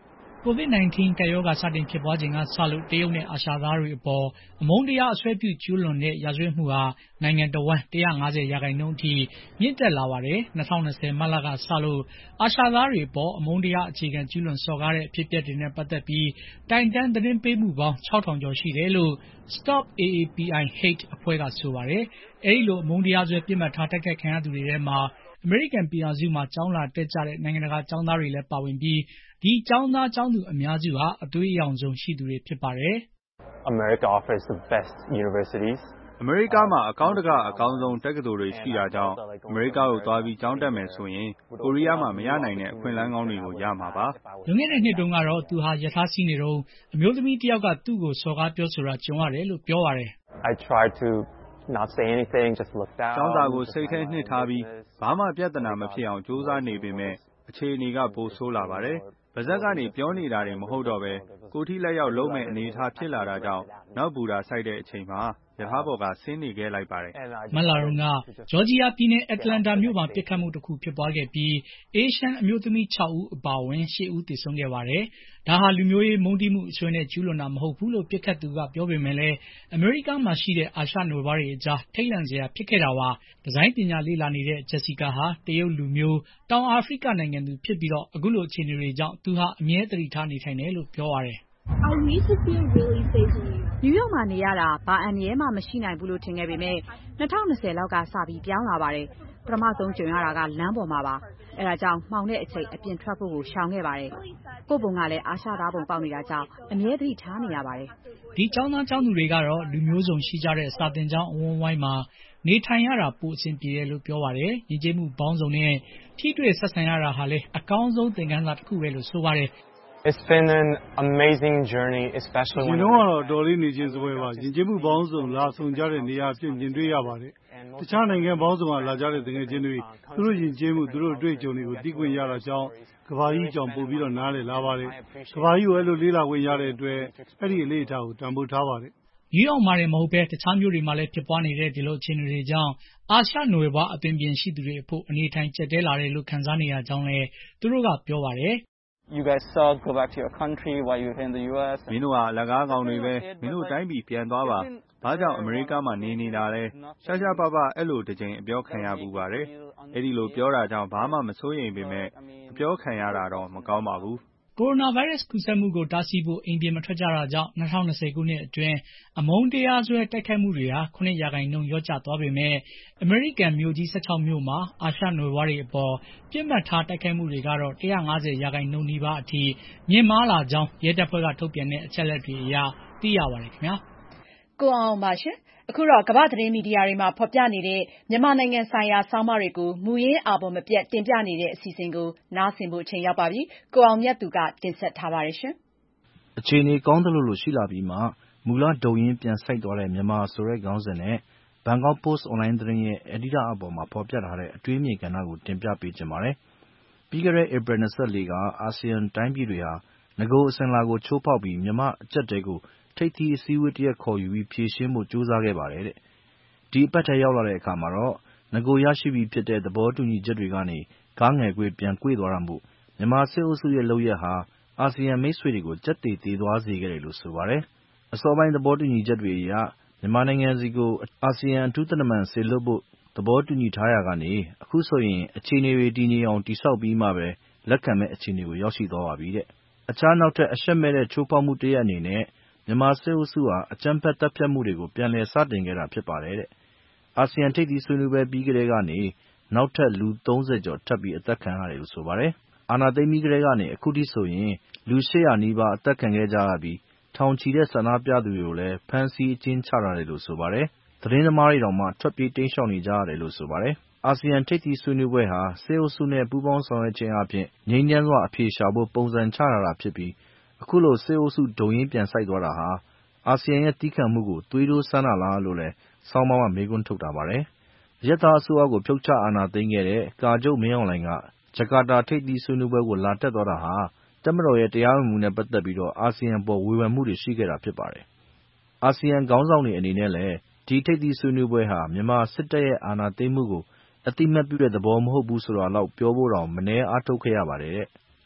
ကိုဗစ် ၁၉ ကပ်ရောဂါစတင်ဖြစ်ပွားချိန်ကစလို့တရုတ်နဲ့အာရှသားတွေအပေါ်အမုန်းတရားအစွဲပြုကျူးလွန်တဲ့ရာဇဝတ်မှုဟာနိုင်ငံတဝန်း၁၅၀ရာခိုင်နှုန်းအထိမြင့်တက်လာပါတယ်။၂၀၂၀မတ်လကစလို့အာရှသားတွေအပေါ်အမုန်းတရားအခြေခံကျူးလွန်စော်ကားတဲ့အဖြစ်အပျက်တွေနဲ့ပတ်သက်ပြီးတိုင်တန်းသတင်းပေးမှုပေါင်း၆ထောင်ကျော်ရှိတယ်လို့ Stop အေ အေ ပီ အိုင် Hate အဖွဲ့ကဆိုပါတယ်။အဲဒီလိုအမုန်းတရားစွဲပစ်မှတ်ထားတိုက်ခိုက်ခံရသူတွေထဲမှာအမေရိကန်ပြည်ထောင်စုမှာကျောင်းလာတက်ကြတဲ့နိုင်ငံတကာကျောင်းသားတွေလည်းပါဝင်ပြီးဒီကျောင်းသားကျောင်းသူအများစုဟာအသွေးအရောင်ဆုံးရှိသူတွေဖြစ်ပါတယ်။ America offers the best universities. အမေရိကမှာအကောင်းတကအကောင်းဆုံးတက္ကသိုလ်တွေရှိတာကြောင့်အမေရိကကိုသွားပြီးကျောင်းတက်မယ်ဆိုရင်ကိုရီးယားမှာမရနိုင်တဲ့အခွင့်အလမ်းကောင်းတွေကိုရမှာပါ။လွန်ခဲ့တဲ့နှစ်တုန်းကတော့သူဟာယထာစီးနေတော့အမျိုးသမီးတစ်ယောက်ကသူ့ကိုစော်ကားပြောဆိုတာကြုံရတယ်လို့ပြောပါတယ်။ I try to not say anything, just look down. ကျောင်းသားကိုစိတ်ထဲနှစ်ထားပြီးဘာမှပြဿနာမဖြစ်အောင်ကြိုးစားနေပေမဲ့အခြေအနေကပိုဆိုးလာပါတယ်။ဗဇက်ကနေပြောနေတာတွေမဟုတ်တော့ပဲကိုထိလက်ရောက်လုံးမဲ့အနေအထားဖြစ်လာတာကြောင့်နောက်ဘူတာစိုက်တဲ့အချိန်မှာရထားပေါ်ကဆင်းနေခဲ့လိုက်ပါတယ်မတ်လာတုန်းကဂျော်ဂျီယာပြည်နယ်အတ္တလန်တာမြို့မှာပစ်ခတ်မှုတစ်ခုဖြစ်ပွားခဲ့ပြီးအေးရှမ်းအမျိုးသမီး၆ဦးအပါအဝင်၈ဦးသေဆုံးခဲ့ပါတယ်။ဒါဟာလူမျိုးရေးမုန်းတီးမှုအစွဲနဲ့ကျူးလွန်တာမဟုတ်ဘူးလို့ပြစ်ခတ်သူကပြောပေမဲ့လည်းအမေရိကန်မှာရှိတဲ့အာရှနွယ်ဖွားတွေအကြားထိတ်လန့်စရာဖြစ်ခဲ့တာပါ။ဒီဇိုင်းပညာလေ့လာနေတဲ့ဂျက်စီကာဟာတရုတ်လူမျိုးတောင်အာဖရိကနိုင်ငံသူဖြစ်ပြီးတော့အခုလိုအခြေအနေတွေကြောင့်သူဟာအမြဲတမ်းထားနေထိုင်တယ်လို့ပြောရတယ် I used to feel really safe in New York. နယူးယောက်မှာနေရတာဘာအန္တရာယ်မှမရှိနိုင်ဘူးလို့ထင်ခဲ့ပေမဲ့၂၀၂၀လောက်ကစပြီးပြောင်းလာပါတယ်။ပထမဆုံးကြုံရတာကလမ်းပေါ်မှာပါ။အဲဒါကြောင့်မှောင်တဲ့အချိန်အပြင်ထွက်ဖို့ကိုရှောင်ခဲ့ပါတယ်။ကိုယ့်ပုံကလည်းအာရှသားပုံပေါက်နေတာကြောင့်အမြဲတမ်းထားနေရပါတယ်။ဒီကျောင်းသားကျောင်းသူတွေကတော့လူမျိုးစုံရှိကြတဲ့စာသင်ကျောင်းအဝန်းဝိုင်းမှာနေထိုင်ရတာပိုအဆင်ပြေတယ်လို့ပြောပါတယ်။ညီကျေးမှုပေါင်းစုံနဲ့ထိတွေ့ဆက်ဆံရတာဟာလည်းအကောင်းဆုံးသင်ခန်းစာတစ်ခုပဲလို့ဆိုပါတယ်။ It's been an amazing journey, especially when ကျွန်တော်ကတော့တော်လေးနေချင်းစပွဲပါယဉ်ကျေးမှုပေါင်းစုံလာဆုံကြတဲ့နေရာအဖြစ်မြင်တွေ့ရပါတယ်။တခြားနိုင်ငံပေါင်းစုံကလာကြတဲ့တကယ်ချင်းတွေသူတို့ယဉ်ကျေးမှုသူတို့အတွေ့အကြုံတွေကိုသိခွင့်ရတာကြောင့်ကဘာကြီးကြောင့်ပို့ပြီးတော့နားလည်လာပါတယ်။ကဘာကြီးကိုအဲ့လိုလေးလာခွင့်ရတဲ့အတွက်အဲ့ဒီအလေးအထားကိုတန်ဖိုးထားပါတယ်။နယူးယောက်မှာတင်မဟုတ်ပဲတခြားမြို့တွေမှာလည်းဖြစ်ပွားနေတဲ့ဒီလိုအခြေအနေတွေကြောင့်အာရှနွယ်ဖွားအသွင်ပြင်ရှိသူတွေအဖို့အနေထိုင်ကျက်တဲလာတယ်လို့ခံစားနေရကြောင်းလည်းသူတို့ကပြောပါတယ်။ You guys suck. Go back to your country while you're in the U S. မင်းတို့ကအလကားကောင်တွေပဲမင်းတို့တိုင်းပြည်ပြန်သွားပါဘာကြောင့်အမေရိကမှာနေနေတာလဲရှားရှားပါပါအဲ့လိုတစ်ချိန်အပြောခံရပူပါတယ်အဲ့ဒီလိုပြောတာကြောင့်ဘာမှမစိုးရိမ်ပေမဲ့အပြောခံရတာတော့မကောင်းပါဘူးကိုရိုနာဗိုင်းရပ်စ်ကူးစက်မှုကိုတားဆီးဖို့အိမ်ပြင်မထွက်ကြတာကြောင့်၂၀၂၀ခုနှစ်အတွင်းအမုန်းတရားစွဲတိုက်ခိုက်မှုတွေဟာခုရာခိုင်နှုန်းလျော့ကျသွားပေမဲ့အမေရိကန်မြို့ကြီး၁၆မြို့မှာအာရှနွယ်ဖွားတွေအပေါ်ပြစ်မှတ်ထားတိုက်ခိုက်မှုတွေကတော့၁၅၀ရာခိုင်နှုန်းနီးပါးအထိမြင့်မားလာကြောင်းရဲတပ်ဖွဲ့ကထုတ်ပြန်တဲ့အချက်အလက်တွေအရသိရပါတယ်ခင်ဗျာကိုအောင်ပါရှင်အခုတော့ကမ္ဘာသတင်းမီဒီယာတွေမှာဖော်ပြနေတဲ့မြန်မာနိုင်ငံဆိုင်ရာဆောင်းပါးတွေကိုမူရင်းအာဘော်မပြတ်တင်ပြနေတဲ့အစီအစဉ်ကိုနားဆင်ဖို့အချိန်ရောက်ပါပြီ။ကိုအောင်မြတ်သူကတင်ဆက်ထားပါတယ်ရှင်။အခြေအနေကောင်းသလိုလိုရှိလာပြီးမှမူလဒုံရင်းပြန်စိုက်သွားတဲ့မြန်မာဆိုတဲ့ခေါင်းစဉ်နဲ့ Bangkok Post Online သတင်းရဲ့အယ်ဒီတာအပေါ်မှာဖော်ပြထားတဲ့အတွေးအမြင်ကဏ္ဍကိုတင်ပြပေးချင်ပါတယ်။ပြီးခဲ့တဲ့ဧပြီ၂၄ကအာဆီယံတိုင်းပြည်တွေဟာငကိုအစဉ်လာကိုချိုးဖောက်ပြီးမြန်မာအကျပ်တဲကိုထိပ်သီးအစည်းအဝေးတစ်ရပ်ခေါ်ယူပြီးဖြေရှင်းဖို့ကြိုးစားခဲ့ပါတယ်တဲ့။ဒီအပတ်ထဲရောက်လာတဲ့အခါမှာတော့ငကိုရရှိပြီးဖြစ်တဲ့သဘောတူညီချက်တွေကနေကားငယ်ကွေ့ပြန်ကွေ့သွားတာမို့မြန်မာစစ်အုပ်စုရဲ့လုပ်ရပ်ဟာအာဆီယံမိတ်ဆွေတွေကိုကြက်တေသေးသွားစေခဲ့တယ်လို့ဆိုပါတယ်။အစောပိုင်းသဘောတူညီချက်တွေအရမြန်မာနိုင်ငံစီကိုအာဆီယံအထူးသံတမန်စေလွှတ်ဖို့သဘောတူညီထားရာကနေအခုဆိုရင်အခြေအနေတွေတည်ငြိမ်အောင်တည်ဆောက်ပြီးမှပဲလက်ခံမဲ့အခြေအနေကိုရောက်ရှိသွားပါပြီတဲ့။အခြားနောက်ထပ်အရှက်မဲ့တဲ့ချိုးဖောက်မှုတစ်ရပ်အနေနဲ့မြန်မာစစ်အုပ်စုဟာအကြမ်းဖက်တပ်ဖြတ်မှုတွေကိုပြန်လည်စတင်ခဲ့တာဖြစ်ပါတယ်တဲ့။အာဆီယံထိပ်သီးဆွေးနွေးပွဲပြီးကတည်းကနေနောက်ထပ်လူသုံးဆယ်ကျော်ထပ်ပြီးအသက်ခံရတယ်လို့ဆိုပါတယ်။အာဏာသိမ်းပြီးကတည်းကနေအခုထိဆိုရင်လူ၈ရာနီးပါးအသက်ခံခဲ့ကြရပြီးထောင်ချီတဲ့ဆန္ဒပြသူတွေကိုလည်းဖမ်းဆီးအကျဉ်းချထားတယ်လို့ဆိုပါတယ်။သတင်းသမားတွေတောင်မှထွက်ပြေးတိမ်းရှောင်နေကြရတယ်လို့ဆိုပါတယ်။အာဆီယံထိပ်သီးဆွေးနွေးပွဲဟာစစ်အုပ်စုနဲ့ပူးပေါင်းဆောင်ရွက်ခြင်းအပြင်ငြိမ်းချမ်းစွာအဖြေရှာဖို့ပုံစံချထားတာဖြစ်ပြီးအခုလိုစစ်အုပ်စုဒုံရင်းပြန်စိုက်သွားတာဟာအာဆီယံရဲ့တီးခံမှုကိုသွေးတိုးစမ်းတာလားလို့လည်းဆောင်းပါးမှာမေးခွန်းထုတ်ထားပါတယ်။အရပ်သားအစိုးရကိုဖြုတ်ချအာဏာသိမ်းခဲ့တဲ့ကာချုပ်မင်းအောင်လှိုင်ကဂျကာတာထိပ်သီးဆွေးနွေးပွဲကိုလာတက်သွားတာဟာတပ်မတော်ရဲ့တရားဝင်မှုနဲ့ပတ်သက်ပြီးတော့အာဆီယံပေါ်ဝေဖန်မှုတွေရှိခဲ့တာဖြစ်ပါတယ်။အာဆီယံခေါင်းဆောင်တွေအနေနဲ့လည်းဒီထိပ်သီးဆွေးနွေးပွဲဟာမြန်မာစစ်တပ်ရဲ့အာဏာသိမ်းမှုကိုအတိမတ်ပြုတဲ့သဘောမဟုတ်ဘူးဆိုတာလောက်ပြောဖို့တောင်မနည်းအားထုတ်ခဲ့ရပါတယ်တဲ့။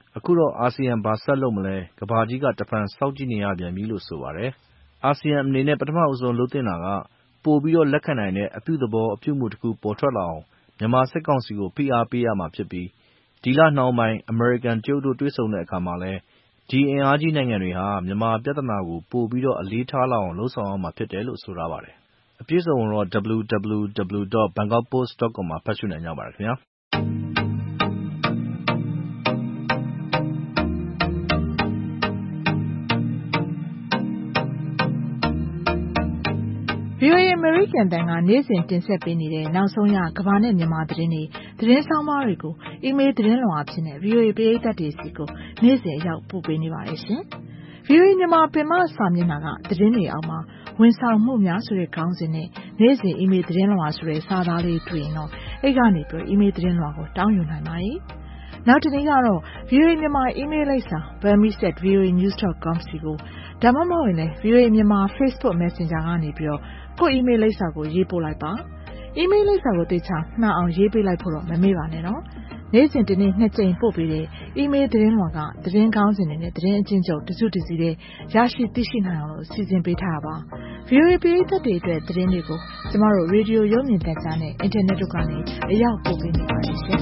အခုတော့အာဆီယံဘာဆက်လုပ်မလဲကမ္ဘာကြီးကတဖန်စောင့်ကြည့်နေရပြန်ပြီလို့ဆိုပါတယ်။အာဆီယံအနေနဲ့ပထမအဆုံးလုပ်သင့်တာကပိုပြီးတော့လက်ခံနိုင်တဲ့အပြုသဘောအပြုမှုတစ်ခုပေါ်ထွက်လာအောင်မြန်မာစစ်ကောင်စီကိုဖိအားပေးရမှာဖြစ်ပြီးဒီလနှောင်းပိုင်းအမေရိကန်တရုတ်တို့တွေ့ဆုံတဲ့အခါမှာလည်းဒီအင်အားကြီးနိုင်ငံတွေဟာမြန်မာပြဿနာကိုပိုပြီးတော့အလေးထားလာအောင်လုပ်ဆောင်ရမှာဖြစ်တယ်လို့ဆိုထားပါတယ်။အပြည့်အစုံကိုတော့ double-u double-u double-u dot bangkok post dot com မှာဖတ်ရှုနိုင်ကြပါတယ်ခင်ဗျာ။ဗွီအိုအေ American တန်ကနေ့စဉ်တင်ဆက်ပေးနေတဲ့နောက်ဆုံးရကမ္ဘာနဲ့မြန်မာသတင်းတွေသတင်းဆောင်မတွေကိုအီးမေးလ်သတင်းလွှာအဖြစ်နဲ့ ဗွီအိုအေ ပရိသတ်တွေစီကိုနေ့စဉ်ရောက်ပို့ပေးနေပါတယ်ရှင်။ ဗွီအိုအေမြန်မာပင်မစာမျက်နှာကသတင်းတွေအောက်မှာဝန်ဆောင်မှုများဆိုတဲ့ခေါင်းစဉ်နဲ့နေ့စဉ်အီးမေးလ်သတင်းလွှာဆိုတဲ့စာသားလေးတွေ့ရင်တော့အဲ့ကနေပြီးအီးမေးလ်သတင်းလွှာကိုတောင်းယူနိုင်ပါတယ်။နောက်တစ်နေ့ကတော့ ဗွီအိုအေမြန်မာအီးမေးလ်လိပ်စာ burmese at v o a news dot com စီကိုဒါမှမဟုတ်ရင်လည်း ဗွီအိုအေမြန်မာ Facebook Messenger ကနေပြီးတော့ကို့အီးမေးလ်လိပ်စာကိုရေးပို့လိုက်ပါအီးမေးလ်လိပ်စာကိုတေချာမှန်အောင်ရေးပေးလိုက်ဖို့တော့မမေ့ပါနဲ့နော်နေ့စဉ်တစ်နေ့နှစ်ကြိမ်ပို့ပေးတဲ့အီးမေးလ်သတင်းလွှာကသတင်းကောင်းစင်တွေနဲ့သတင်းအချင်းချုပ်တစုတစည်းတဲ့ရရှိသိရှိနိုင်အောင်လို့စီစဉ်ပေးထားတာပါ ဗွီအိုအေ ပရိသတ်တွေအတွက်သတင်းတွေကိုကျမတို့ရေဒီယိုရုပ်မြင်သံကြားနဲ့အင်တာနက်တို့ကနေအရောက်ပို့ပေးနေပါတယ်ရှင်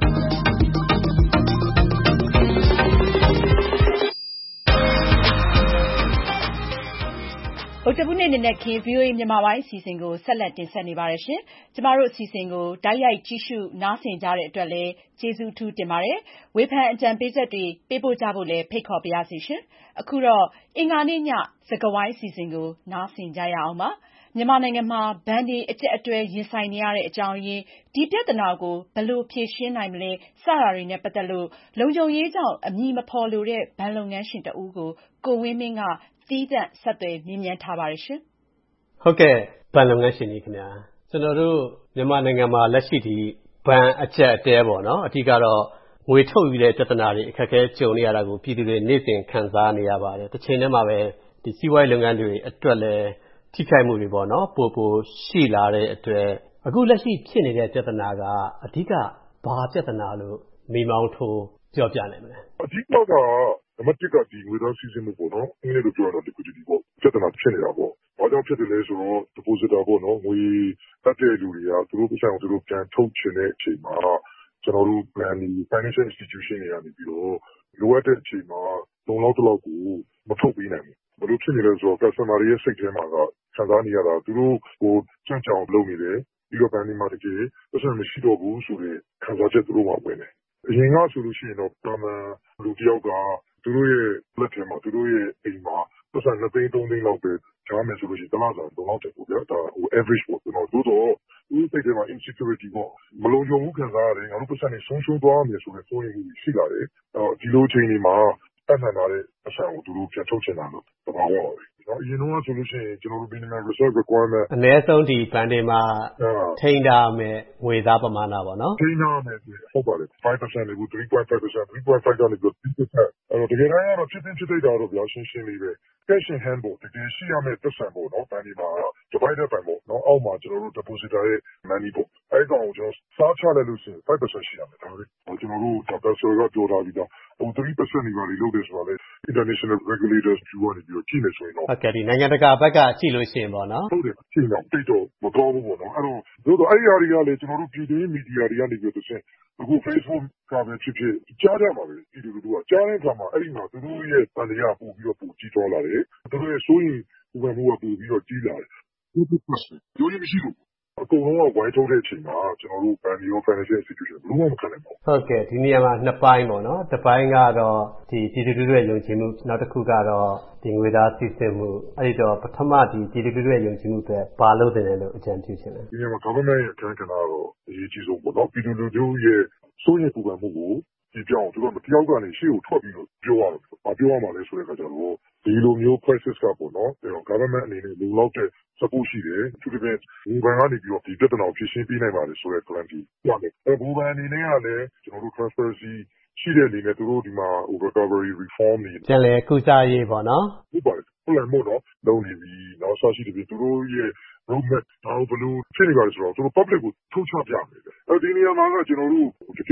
ဗုဒ္ဓဘုနေ့နေ့ခင်း ဗွီအိုအေမြန်မာပိုင်းအစီအစဉ်ကိုဆက်လက်တင်ဆက်နေပါတယ်ရှင်။ကျမတို့အစီအစဉ်ကိုတိုက်ရိုက်ကြည့်ရှုနားဆင်ကြတဲ့အတွက်လည်းကျေးဇူးထူးတင်ပါတယ်။ဝေဖန်အကြံပေးချက်တွေပေးပို့ကြဖို့လည်းဖိတ်ခေါ်ပါရစေရှင်။အခုတော့အင်္ဂါနေ့ညစကားဝိုင်းအစီအစဉ်ကိုနားဆင်ကြရအောင်ပါ။မြန်မာနိုင်ငံမှာဘဏ်တွေအကျပ်အတွဲရင်ဆိုင်နေရတဲ့အကြောင်းရင်းဒီပြဿနာကိုဘယ်လိုဖြေရှင်းနိုင်မလဲစတာတွေနဲ့ပတ်သက်လို့လုံခြုံရေးကြောင့်အမည်မဖော်လိုတဲ့ဘဏ်လုပ်ငန်းရှင်တဦးကိုကိုဝင်းမင်းကသီးသန့်ဆက်သွယ်မြင်းမြန်းထားပါတယ်ရှင်။ဟုတ်ကဲ့ဘဏ်လုပ်ငန်းရှင်ကြီးခင်ဗျာကျွန်တော်တို့မြန်မာနိုင်ငံမှာလက်ရှိဒီဘဏ်အကျပ်အတဲပေါ့နော်အထူးကတော့ငွေထုတ်ယူတဲ့ပြဿနာတွေအခက်အခဲကြုံနေရတာကိုပြည်သူတွေနေ့စဉ်ခံစားနေရပါတယ်။တစ်ချိန်တည်းမှာပဲဒီစီးပွားရေးလုပ်ငန်းတွေအတွက်လည်းထိခိုက်မှုတွေပေါ့နော်ပိုပိုရှိလာတဲ့အတွက်အခုလက်ရှိဖြစ်နေတဲ့ပြဿနာကအဓိကဘာပြဿနာလို့မိမောင်းထိုးပြောပြနိုင်မလဲအဓိကကနံပါတ်တစ်ကဒီငွေသားစီးဆင်းမှုပေါ့နော်အင်္ဂလိပ်လိုပြောရတော့ liquidity ပေါ့ပြဿနာဖြစ်နေတာပေါ့ဘာကြောင့်ဖြစ်တယ်လဲဆိုတော့ depositor ပေါ့နော်ငွေတက်တဲ့လူတွေကသူတို့ပတ်စံကိုသူတို့ပြန်ထုတ်ချင်တဲ့အချိန်မှာကျွန်တော်တို့ financial institution တွေကနေပြီးတော့လိုအပ်တဲ့အချိန်မှာလုံလောက်တလောက်ကိုမထုတ်ပေးနိုင်ဘူးဘယ်လိုဖြစ်နေလဲဆိုတော့ customer တွေရဲ့စိတ်ထဲမှာကခံစားနေရတာသူတို့ကိုကြံ့ကြောင်လုပ်နေတယ်ပြီးတော့ဘဏ်ဒီမှာတကယ်ပတ်စံမရှိတော့ဘူးဆိုတဲ့ခံစားချက်သူတို့မှာဝင်တယ်အရင်ကဆိုလို့ရှိရင်တော့တာမန်လူတယောက်ကသူတို့ရဲ့လက်ထဲမှာသူတို့ရဲ့အိမ်မှာပတ်စံနှစ်သိန်းသုံးသိန်းလောက်ပဲကြားမယ်ဆိုလို့ရှိရင်တလားစာသုံးလောက်တက်ပေါ့ဗျာဒါဟို average ပေါ့ကျွန်တော်တို့တော့ဒီစိတ်ထဲမှာ insecurity ပေါ့မလုံခြုံမှုခံစားရတယ်ငါတို့ပတ်စံနေဆုံးရှုံးသွားမယ်ဆိုတဲ့စိုးရိမ်မှုရှိလာတယ်အော်ဒီလိုအချိန်တွေမှာတတ်နိုင်တာတဲ့ပတ်စံကိုသူတို့ပြန်ထုတ်ချင်တာလို့သဘောပေါက်ပါတယ်နော်အရင်တော့ဆိုလို့ရှိရင်ကျွန်တော်တို့ minimum reserve requirement အနည်းဆုံးဒီဘဏ်တွေမှာထိန်းထားမယ်ငွေသားပမာဏပေါ့နော်ထိန်းထားမယ်ဟုတ်ပါတယ် five percent လေးကို three point five percent three point five ကနေပြီး six percent အဲ့တော့တကယ်တမ်းကတော့ဖြစ်သိဖြစ်သိတာတော့ဗျာရှင်းရှင်းလေးပဲ cash in hand ပေါ့တကယ်ရှိရမယ့်ပတ်စံပေါ့နော်ဘဏ်ဒီမှာ divided by ပေါ့နော်အောက်မှာကျွန်တော်တို့ depositor ရဲ့ money ပေါ့အဲ့ကောင်ကိုကျွန်တော်စားချလိုက်လို့ရှိရင် five percent ရှိရမယ်ဒါပဲကျွန်တော်တို့ data server ကပြောထားပြီးတော့ဟို three percent တွေပါလေလုပ်တယ်ဆိုတာလေ international regulators ယူကနေပြီးတော့ကြည့်နေဆိုရင်တော့ဟုတ်ကဲ့ဒီနိုင်ငံတကာဘက်ကကြည့်လို့ရှိရင်ပေါ့နော်ဟုတ်တယ်ကြည့်တော့တိတ်တော့မတော်ဘူးပေါ့နော်အဲ့တော့တို့တော့အဲ့ဒီအရာတွေကလေကျွန်တော်တို့ပြည်တွင်းမီဒီယာတွေကနေပြီးတော့ဆက်အခု Facebook ကပဲဖြစ်ဖြစ်ကြားကြပါပဲဒီလိုလိုကကြားတဲ့အခါမှာအဲ့ဒီမှာသူတို့ရဲ့တန်တရားပို့ပြီးတော့ပို့ကြည့်သွားလာတယ်သူတို့ရဲ့စိုးရင်ဘယ်မှုကပို့ပြီးတော့ကြီးလာတယ်ဒီလိုပတ်စံရိုးရမရှိဘူးအကုန်လုံးကဝိုင်းထုတ်တဲ့အချိန်မှာကျွန်တော်တို့ bank ရော financial institution ဘယ်လိုမှမခံနိုင်ပါဘူးဟုတ်ကဲ့ဒီနေရာမှာနှစ်ပိုင်းပေါ့နော်တစ်ပိုင်းကတော့ဒီပြည်သူတွေရဲ့ယုံကြည်မှုနောက်တစ်ခုကတော့ဒီငွေသားစီးဆင်းမှုအဲ့ဒီတော့ပထမဒီပြည်သူတွေရဲ့ယုံကြည်မှုပဲဘာလို့တင်တယ်လို့အကြံပြုချင်တယ်ဒီနေရာမှာ government ရဲ့အခန်းကဏ္ဍကတော့အရေးကြီးဆုံးပေါ့နော်ပြည်သူလူထုရဲ့စိုးရိမ်ပူပန်မှုကိုဒီပြောင်းသူတို့မတယောက်ကနေရှေ့ကိုထွက်ပြီးတော့ပြောရမယ်။ဘာပြောရမှာလဲဆိုတဲ့အခါကျတော့ဒီလိုမျိုး crisis ကပေါ့နော်အဲတော့ government အနေနဲ့လုံလောက်တဲ့ support ရှိတယ်သူတို့ကဘူဘန်ကနေပြီးတော့ဒီပြဿနာကိုဖြေရှင်းပေးနိုင်ပါလေဆိုတဲ့ guarantee ရတယ်။အဲဘူဘန်အနေနဲ့ကလည်းကျွန်တော်တို့ transparency ရှိတဲ့အနေနဲ့သူတို့ဒီမှာ recovery reform တွေပြန်လဲကုစားရေးပေါ့နော်ဟုတ်ပါတယ်ဟုတ်လားမို့တော့လုံးနေပြီနောက်ဆက်ရှိတယ်သူတို့ရဲ့ roadmap ဒါဘယ်လိုဖြစ်နေပါလဲဆိုတော့သူတို့ public ကိုထုတ်ချပြမယ်။အဲဒီနေရာမှာကကျွန်တော်တို့တကယ်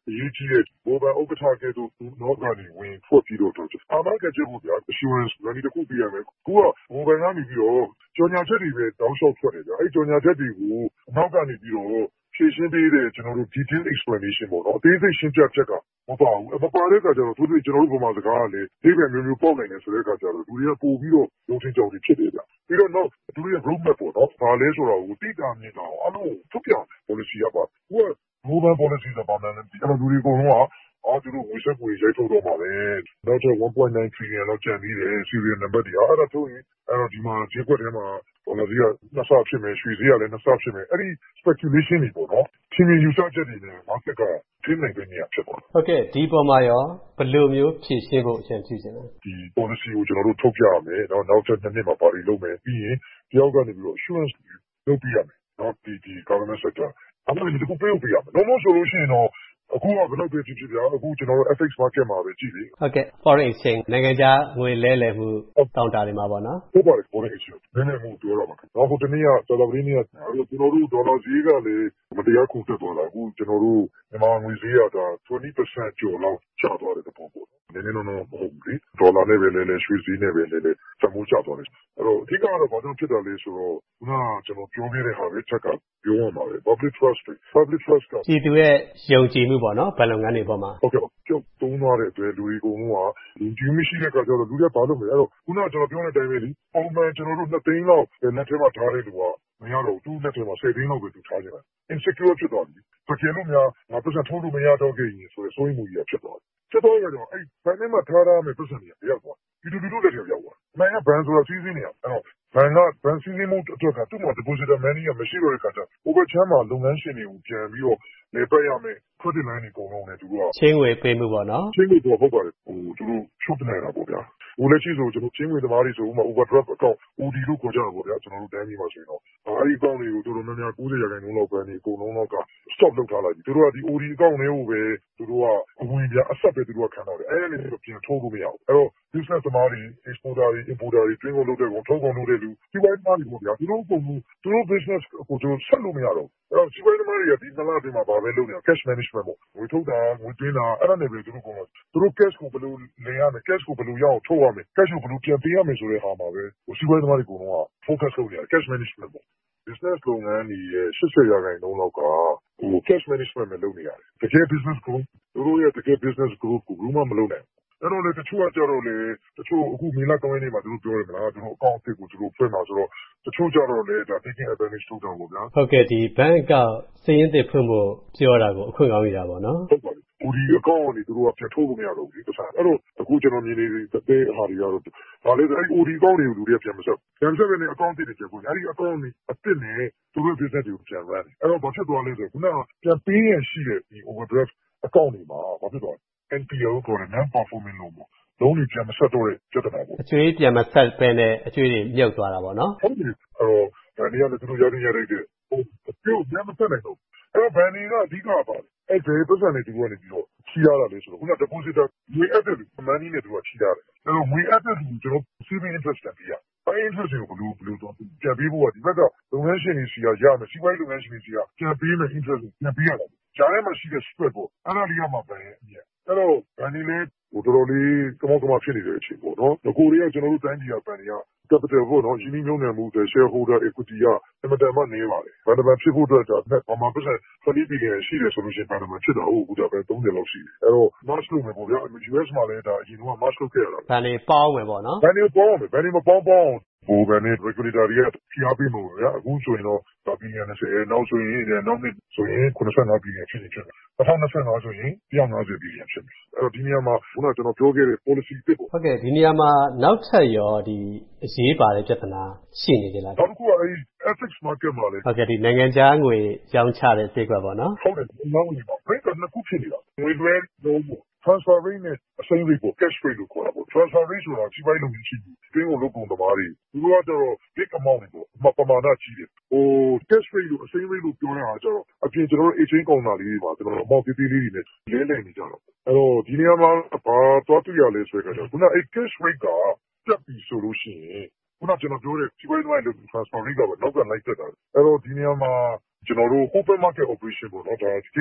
အရေးကြီးတဲ့ဗဟိုဘဏ်ဥက္ကဋ္ဌကဲ့သို့နောက်ကနေဝင်ထွက်ပြီးတော့အာမခံချက်ပေါ့ဗျာ assurance လည်းတစ်ခုပြရမယ်ခုကဗဟိုဘဏ်ကနေပြီးတော့ကြော်ညာချက်တွေပဲတောင်းလျှောက်ထွက်တယ်ဗျာအဲ့ကြော်ညာချက်တွေကိုနောက်ကနေပြီးတော့ဖြည့်ရှင်းပေးတဲ့ကျွန်တော်တို့ detail explanation ပေါ့နော်အသေးစိတ်ရှင်းပြချက်ကမပါဘူးအမပါတဲ့အခါကျတော့သူတို့ကျွန်တော်တို့ပုံမှန်စကားကလည်းဒီပဲမျိုးမျိုးပေါက်နိုင်တယ်ဆိုတဲ့အခါကျတော့လူတွေကပို့ပြီးတော့လုံချင်းကြောင်တွေဖြစ်တယ်ဗျပြီးတော့နောက်သူတို့ရဲ့ road map ပေါ့နော်ဒါလဲဆိုတော့တိတာမြင်တာအောင်အလုံးထုတ်ပြ policy ရပါဘူးက global policy ဆိုတာပါမယ်အဲ့တော့လူတွေအကုန်လုံးကအော်သူတို့ဝေဆက်ကိုရိုက်ထုတ်တော့ပါပဲနောက်တော့ one point nine trillion လောက်ကျန်သေးတယ် serial number တွေအဲ့ဒါဆိုရင်အဲ့တော့ဒီမှာဈေးကွက်ထဲမှာဒေါ်လာဈေးကနှစ်ဆဖြစ်မယ်ရွှေဈေးကလည်းနှစ်ဆဖြစ်မယ်အဲ့ဒီ speculation တွေပေါ့နော်ချင်းချင်းယူဆချက်တွေနဲ့ market ကထိနိုင်တဲ့နေရာဖြစ်သွားတယ်ဟုတ်ကဲ့ဒီပေါ်မှာရောဘယ်လိုမျိုးဖြည့်ရှင်းဖို့အရင်ကြည့်ချင်လဲဒီ policy ကိုကျွန်တော်တို့ထုတ်ပြရမယ်နောက်နောက်ထပ်နှစ်နှစ်မှာပါရီလုပ်မယ်ပြီးရင်တယောက်ကနေပြီးတော့ assurance လုပ်ပြရမယ်နော်ဒီဒီ government sector အမှန်တကယ်ကိုပေးပြရမယ်လုံးဝဆိုလို့ရှိရင်တော့အခုကဘယ်လိုပဲဖြစ်ဖြစ်ဗျာအခုကျွန်တော်တို့ F X market မှာပဲကြည့်လေဟုတ်ကဲ့ foreign exchange နိုင်ငံခြားငွေလဲလှယ်မှုတောင်းတာတွေမှာပေါ့နော်ဟုတ်ပါတယ် foreign exchange နည်းနည်းမှုပြောတော့မှာနောက်ဟိုတနေ့ကတော်တော်လေးနေ့ကကျွန်တော်တို့ဒေါ်လာဈေးကလည်းမတရားခုတက်သွားတာအခုကျွန်တော်တို့မြန်မာငွေဈေးကဒါ twenty percent ကျော်လောက်ကျသွားတဲ့ပုံပေါ့နည်းနည်းတော့မဟုတ်ဘူးလေဒေါ်လာနဲ့ပဲလဲလဲရွှေဈေးနဲ့ပဲလဲလဲစမိုးကျသွားတယ်အဲ့တော့အဓိကတော့ဘာကြောင့်ဖြစ်တာလဲဆိုတော့ခုနကကျွန်တော်ပြောခဲ့တဲ့ဟာပဲချက်ကပြောရမှာပဲ public trust public trust ကပြည်သူရဲ့ယုံကြည်မှုပေါ့နော်ဘဏ်လုပ်ငန်းတွေပေါ်မှာဟုတ်ကဲ့ကျောက်သုံးသွားတဲ့အတွက်လူတွေအကုန်လုံးကဒီမရှိတဲ့ကကြတော့လူတွေဘာလို့မလဲအဲ့တော့ခုနကကျွန်တော်ပြောတဲ့အတိုင်းပဲလေပုံမှန်ကျွန်တော်တို့နှစ်သိန်းလောက်လက်ထဲမှာထားတဲ့လူကမရတော့သူ့လက်ထဲမှာဆယ်သိန်းလောက်ပဲသူထားကြတာ insecure ဖြစ်သွားပြီတကယ်လို့များငါပတ်စံထုတ်လို့မရတော့ခဲ့ရင်ဆိုရယ်စိုးရိမ်မှုကြီးဖြစ်သွားတယ်ဖြစ်သွားကြတော့အဲ့ဘယ်နဲ့မှထားရမယ်ပတ်စံကြီးရောက်သွားဒီလူလူလက်ထဲရောက်သွားမင်းကဘန်ဆိုတာစီးစင်းနေရအဲ့တော့ဘန်ကဘန်စီးစင်းမှုအတွက်ကသူ့မှာ depositor money ကမရှိတော့တဲ့ခါကျ over ချမ်းမှာလုပ်ငန်းရှင်တွေကိုပြန်ပြီးတော့လေပတ်ရမယ် credit line တွေအကုန်လုံးနဲ့သူတို့ကချင်းငွေပေးမှုပေါ့နော်ချင်းငွေတော့ဟုတ်ပါတယ်ဟိုသူတို့ချုပ်နေတာပေါ့ဗျာဟိုလက်ရှိဆိုကျွန်တော်ချင်းငွေသမားတွေဆိုဥမာ overdraft account အို ဒီ လို့ခေါ်ကြတာပေါ့ဗျာကျွန်တော်တို့တိုင်းပြည်မှာဆိုရင်တော့အဲဒီ account တွေကိုတော်တော်များများninetyရာခိုင်နှုန်းလောက်ပဲနေအကုန်လုံးတော့က stop လုပ်ထားလိုက်ပြီသူတို့ကဒီ အို ဒီ account တွေကိုပဲသူတို့ကအဝင်ပြအဆက်ပဲသူတို့ကခံတော့တယ်အဲ့ဒီလိုပြန်ထုတ်လို့မရဘူးအဲ့တော့ business သမားတွေ exporter တွေ importer တွေတွင်းကုန်လုပ်တဲ့ကောင်ထုတ်ကုန်လုပ်တဲ့လူဒီပိုင်းမှာတွေပေါ့ဗျာသူတို့ပုံသူတို့ business ကိုသူတို့ဆက်လို့မရတော့အဲ့တော့ဒီပိုင်းသမားတွေကဒီနလာတွေမှာဘာပဲလုပ်နေ cash management ပေါ့ငွေထုတ်တာငွေသွင်းတာအဲ့ဒါနဲ့ပဲသူတို့ကတော့သူတို့ cash ကိုဘယ်လိုလည်ရမယ် cash ကိုဘယ်လိုရအောင်ထုတ်ရမယ် cash ကိုဘယ်လိုပြန်ပေးရမယ်ဆိုတဲ့ဟာမှာပဲဟိုစီးပွားရေးသမားတွေကတော့ focus လုပ်နေတယ် cash management ပေါ့ business လုပ်ငန်းတွေရဲ့eightyရာခိုင်နှုန်းလောက်ကဟို cash management ပဲလုပ်နေရတယ်တကယ် business group သူတို့ရဲ့တကယ် business group ကိုဘူးမှမလုပ်နိုင်အဲ့တော့လေတချို့ကကြတော့လေတချို့အခုမေလthreeရက်နေ့မှာသူတို့ပြောရမလားသူတို့အကောင့်အသစ်ကိုသူတို့ဖွင့်မှာဆိုတော့တချို့ကြတော့လေဒါ taking advantage ထုတ်တာပေါ့ဗျာဟုတ်ကဲ့ဒီ bank ကစည်ရင်းသစ်ဖွင့်ဖို့ပြောတာကိုအခွင့်ကောင်းရတာပေါ့နော်ဟုတ်ပါတယ်ဟိုဒီအကောင့်ကနေသူတို့ကပြန်ထုတ်လို့မရတော့ဘူးဒီပတ်စံအဲ့တော့အခုကျွန်တော်မြင်နေတဲ့တဲ့ဟာတွေကတော့ဒါလေအဲ့ အို ဒီ အကောင့်တွေကိုလူတွေကပြန်မဆက်ပြန်ဆက်နေအကောင့်အသစ်တွေပြန်ဖွင့်အဲ့ဒီအကောင့်တွေအသစ်နဲ့သူတို့ business တွေကိုပြန် run အဲ့တော့ဘာဖြစ်သွားလဲဆိုတော့ခုနကပြန်ပေးရရှိတဲ့ဒီ overdraft အကောင့်တွေမှာဘာဖြစ်သွားလဲN P L ကို non performing loan ပေါ့လုံးတွေပြန်မဆက်တော့တဲ့ပြဿနာပေါ့အကျွေးပြန်မဆက်ပဲနဲ့အကျွေးတွေမြုပ်သွားတာပေါ့နော်ဟုတ်တယ်အဲ့တော့ဒါနေရာလည်းသူတို့ရရရတဲ့ဟိုအကျိုးပြန်မဆက်နိုင်တော့အဲ့တော့ဘန်တွေကအဓိကပါအဲ့ဒီပတ်စံတွေသူကနေပြီးတော့ချီရတာလေဆိုတော့ခုန depositor ငွေအပ်တဲ့ money နဲ့သူကချီရတယ်အဲ့တော့ငွေအပ်တဲ့သူကျွန်တော် saving interest ပြန်ပေးရအဲ့ interest ကိုဘယ်လိုဘယ်လိုတော့ပြန်ပေးဖို့ကဒီဘက်ကလုပ်ငန်းရှင်တွေစီကရမယ်စီးပွားရေးလုပ်ငန်းရှင်တွေစီကပြန်ပေးမယ် interest ပြန်ပေးရတယ်ဂျားထဲမှာရှိတဲ့ spread ပေါ့အဲ့ဒါလေးကမှပဲအမြဲအဲ့တော့ဗန်ဒီလေးဟိုတော်တော်လေးကမောက်ကမဖြစ်နေတဲ့အချိန်ပေါ့နော်။ကိုရီးယားကျွန်တော်တို့တိုင်းပြည်ကဗန်တွေက capital ပေါ့နော်ရင်းနှီးမြှုပ်နှံမှုတွေ shareholder equity ကအင်မတန်မှနေပါတယ်။ဗန်ဒမန်ဖြစ်ဖို့အတွက်ဒါနဲ့ဘာမှပတ်စံtwenty billionရှိတယ်ဆိုလို့ရှိရင်ဗန်ဒမန်ဖြစ်တာဟုတ်ဘူးဒါပဲthirtyလောက်ရှိတယ်။အဲ့တော့ match လုပ်မယ်ပေါ့ဗျာ။ U S မှာလည်းဒါအရင်က match လုပ်ခဲ့ရတာ။ဗန်တွေပေါင်းမယ်ပေါ့နော်။ဗန်တွေပေါင်းမယ်။ဗန်တွေမပေါင်းပေါင်းဟိုဗန်တွေ regulator တွေကဖိအားပေးမှာပေါ့ဗျာ။အခုဆိုရင်တော့ဒါ billion twentyနောက်ဆိုရင်နောက်နှစ်ဆိုရင်ninety-five billion ဖြစ်နေဖြစ်တယ်။twenty twenty-fiveဆိုရင်one hundred fifty billion ဖြစ်မယ်။အဲ့တော့ဒီနေရာမှာခုနကကျွန်တော်ပြောခဲ့တဲ့ policy အသစ်ပေါ့။ဟုတ်ကဲ့ဒီနေရာမှာနောက်ထပ်ရောဒီအရေးပါတဲ့ပြဿနာရှိနေကြလား။နောက်တစ်ခုကအဲ့ F X market မှာလေ။ဟုတ်ကဲ့ဒီနိုင်ငံခြားငွေရောင်းချတဲ့ဈေးကွက်ပေါ့နော်။ဟုတ်တယ်။နောက်ဝင်ပါ။ rate ကနှစ်ခုဖြစ်နေတာ။ငွေလွှဲလို့ transfer rate နဲ့အစိမ်း rate ကို cash rate လို့ခေါ်တာပေါ့။ transfer rate ဆိုတာစီးပွားရေးလုပ်ငန်းရှိပြီ။တွင်းကုန်လုပ်ကုန်သမားတွေသူတို့ကတော့ big amount တွေပေါ့။ပမာဏကြီးတယ်။ဟို cash rate လို့အစိမ်း rate လို့ပြောတဲ့ဟာကျတော့အပြင်ကျွန်တော်တို့ exchange counter လေးတွေပါကျွန်တော်တို့ amount သေးသေးလေးတွေနဲ့လဲလှယ်နေကြတော့အဲ့တော့ဒီနေရာမှာဘာသွားတွေ့ရလဲဆိုတော့ခုနအဲ့ cash rate ကတက်ပြီဆိုလို့ရှိရင်ခုနကျွန်တော်ပြောတဲ့စီးပွားရေးသမားတွေ transfer rate ကပဲနောက်ကလိုက်တက်တာအဲ့တော့ဒီနေရာမှာကျွန်တော်တို့ open market operation ပေါ့နော်ဒါဒီ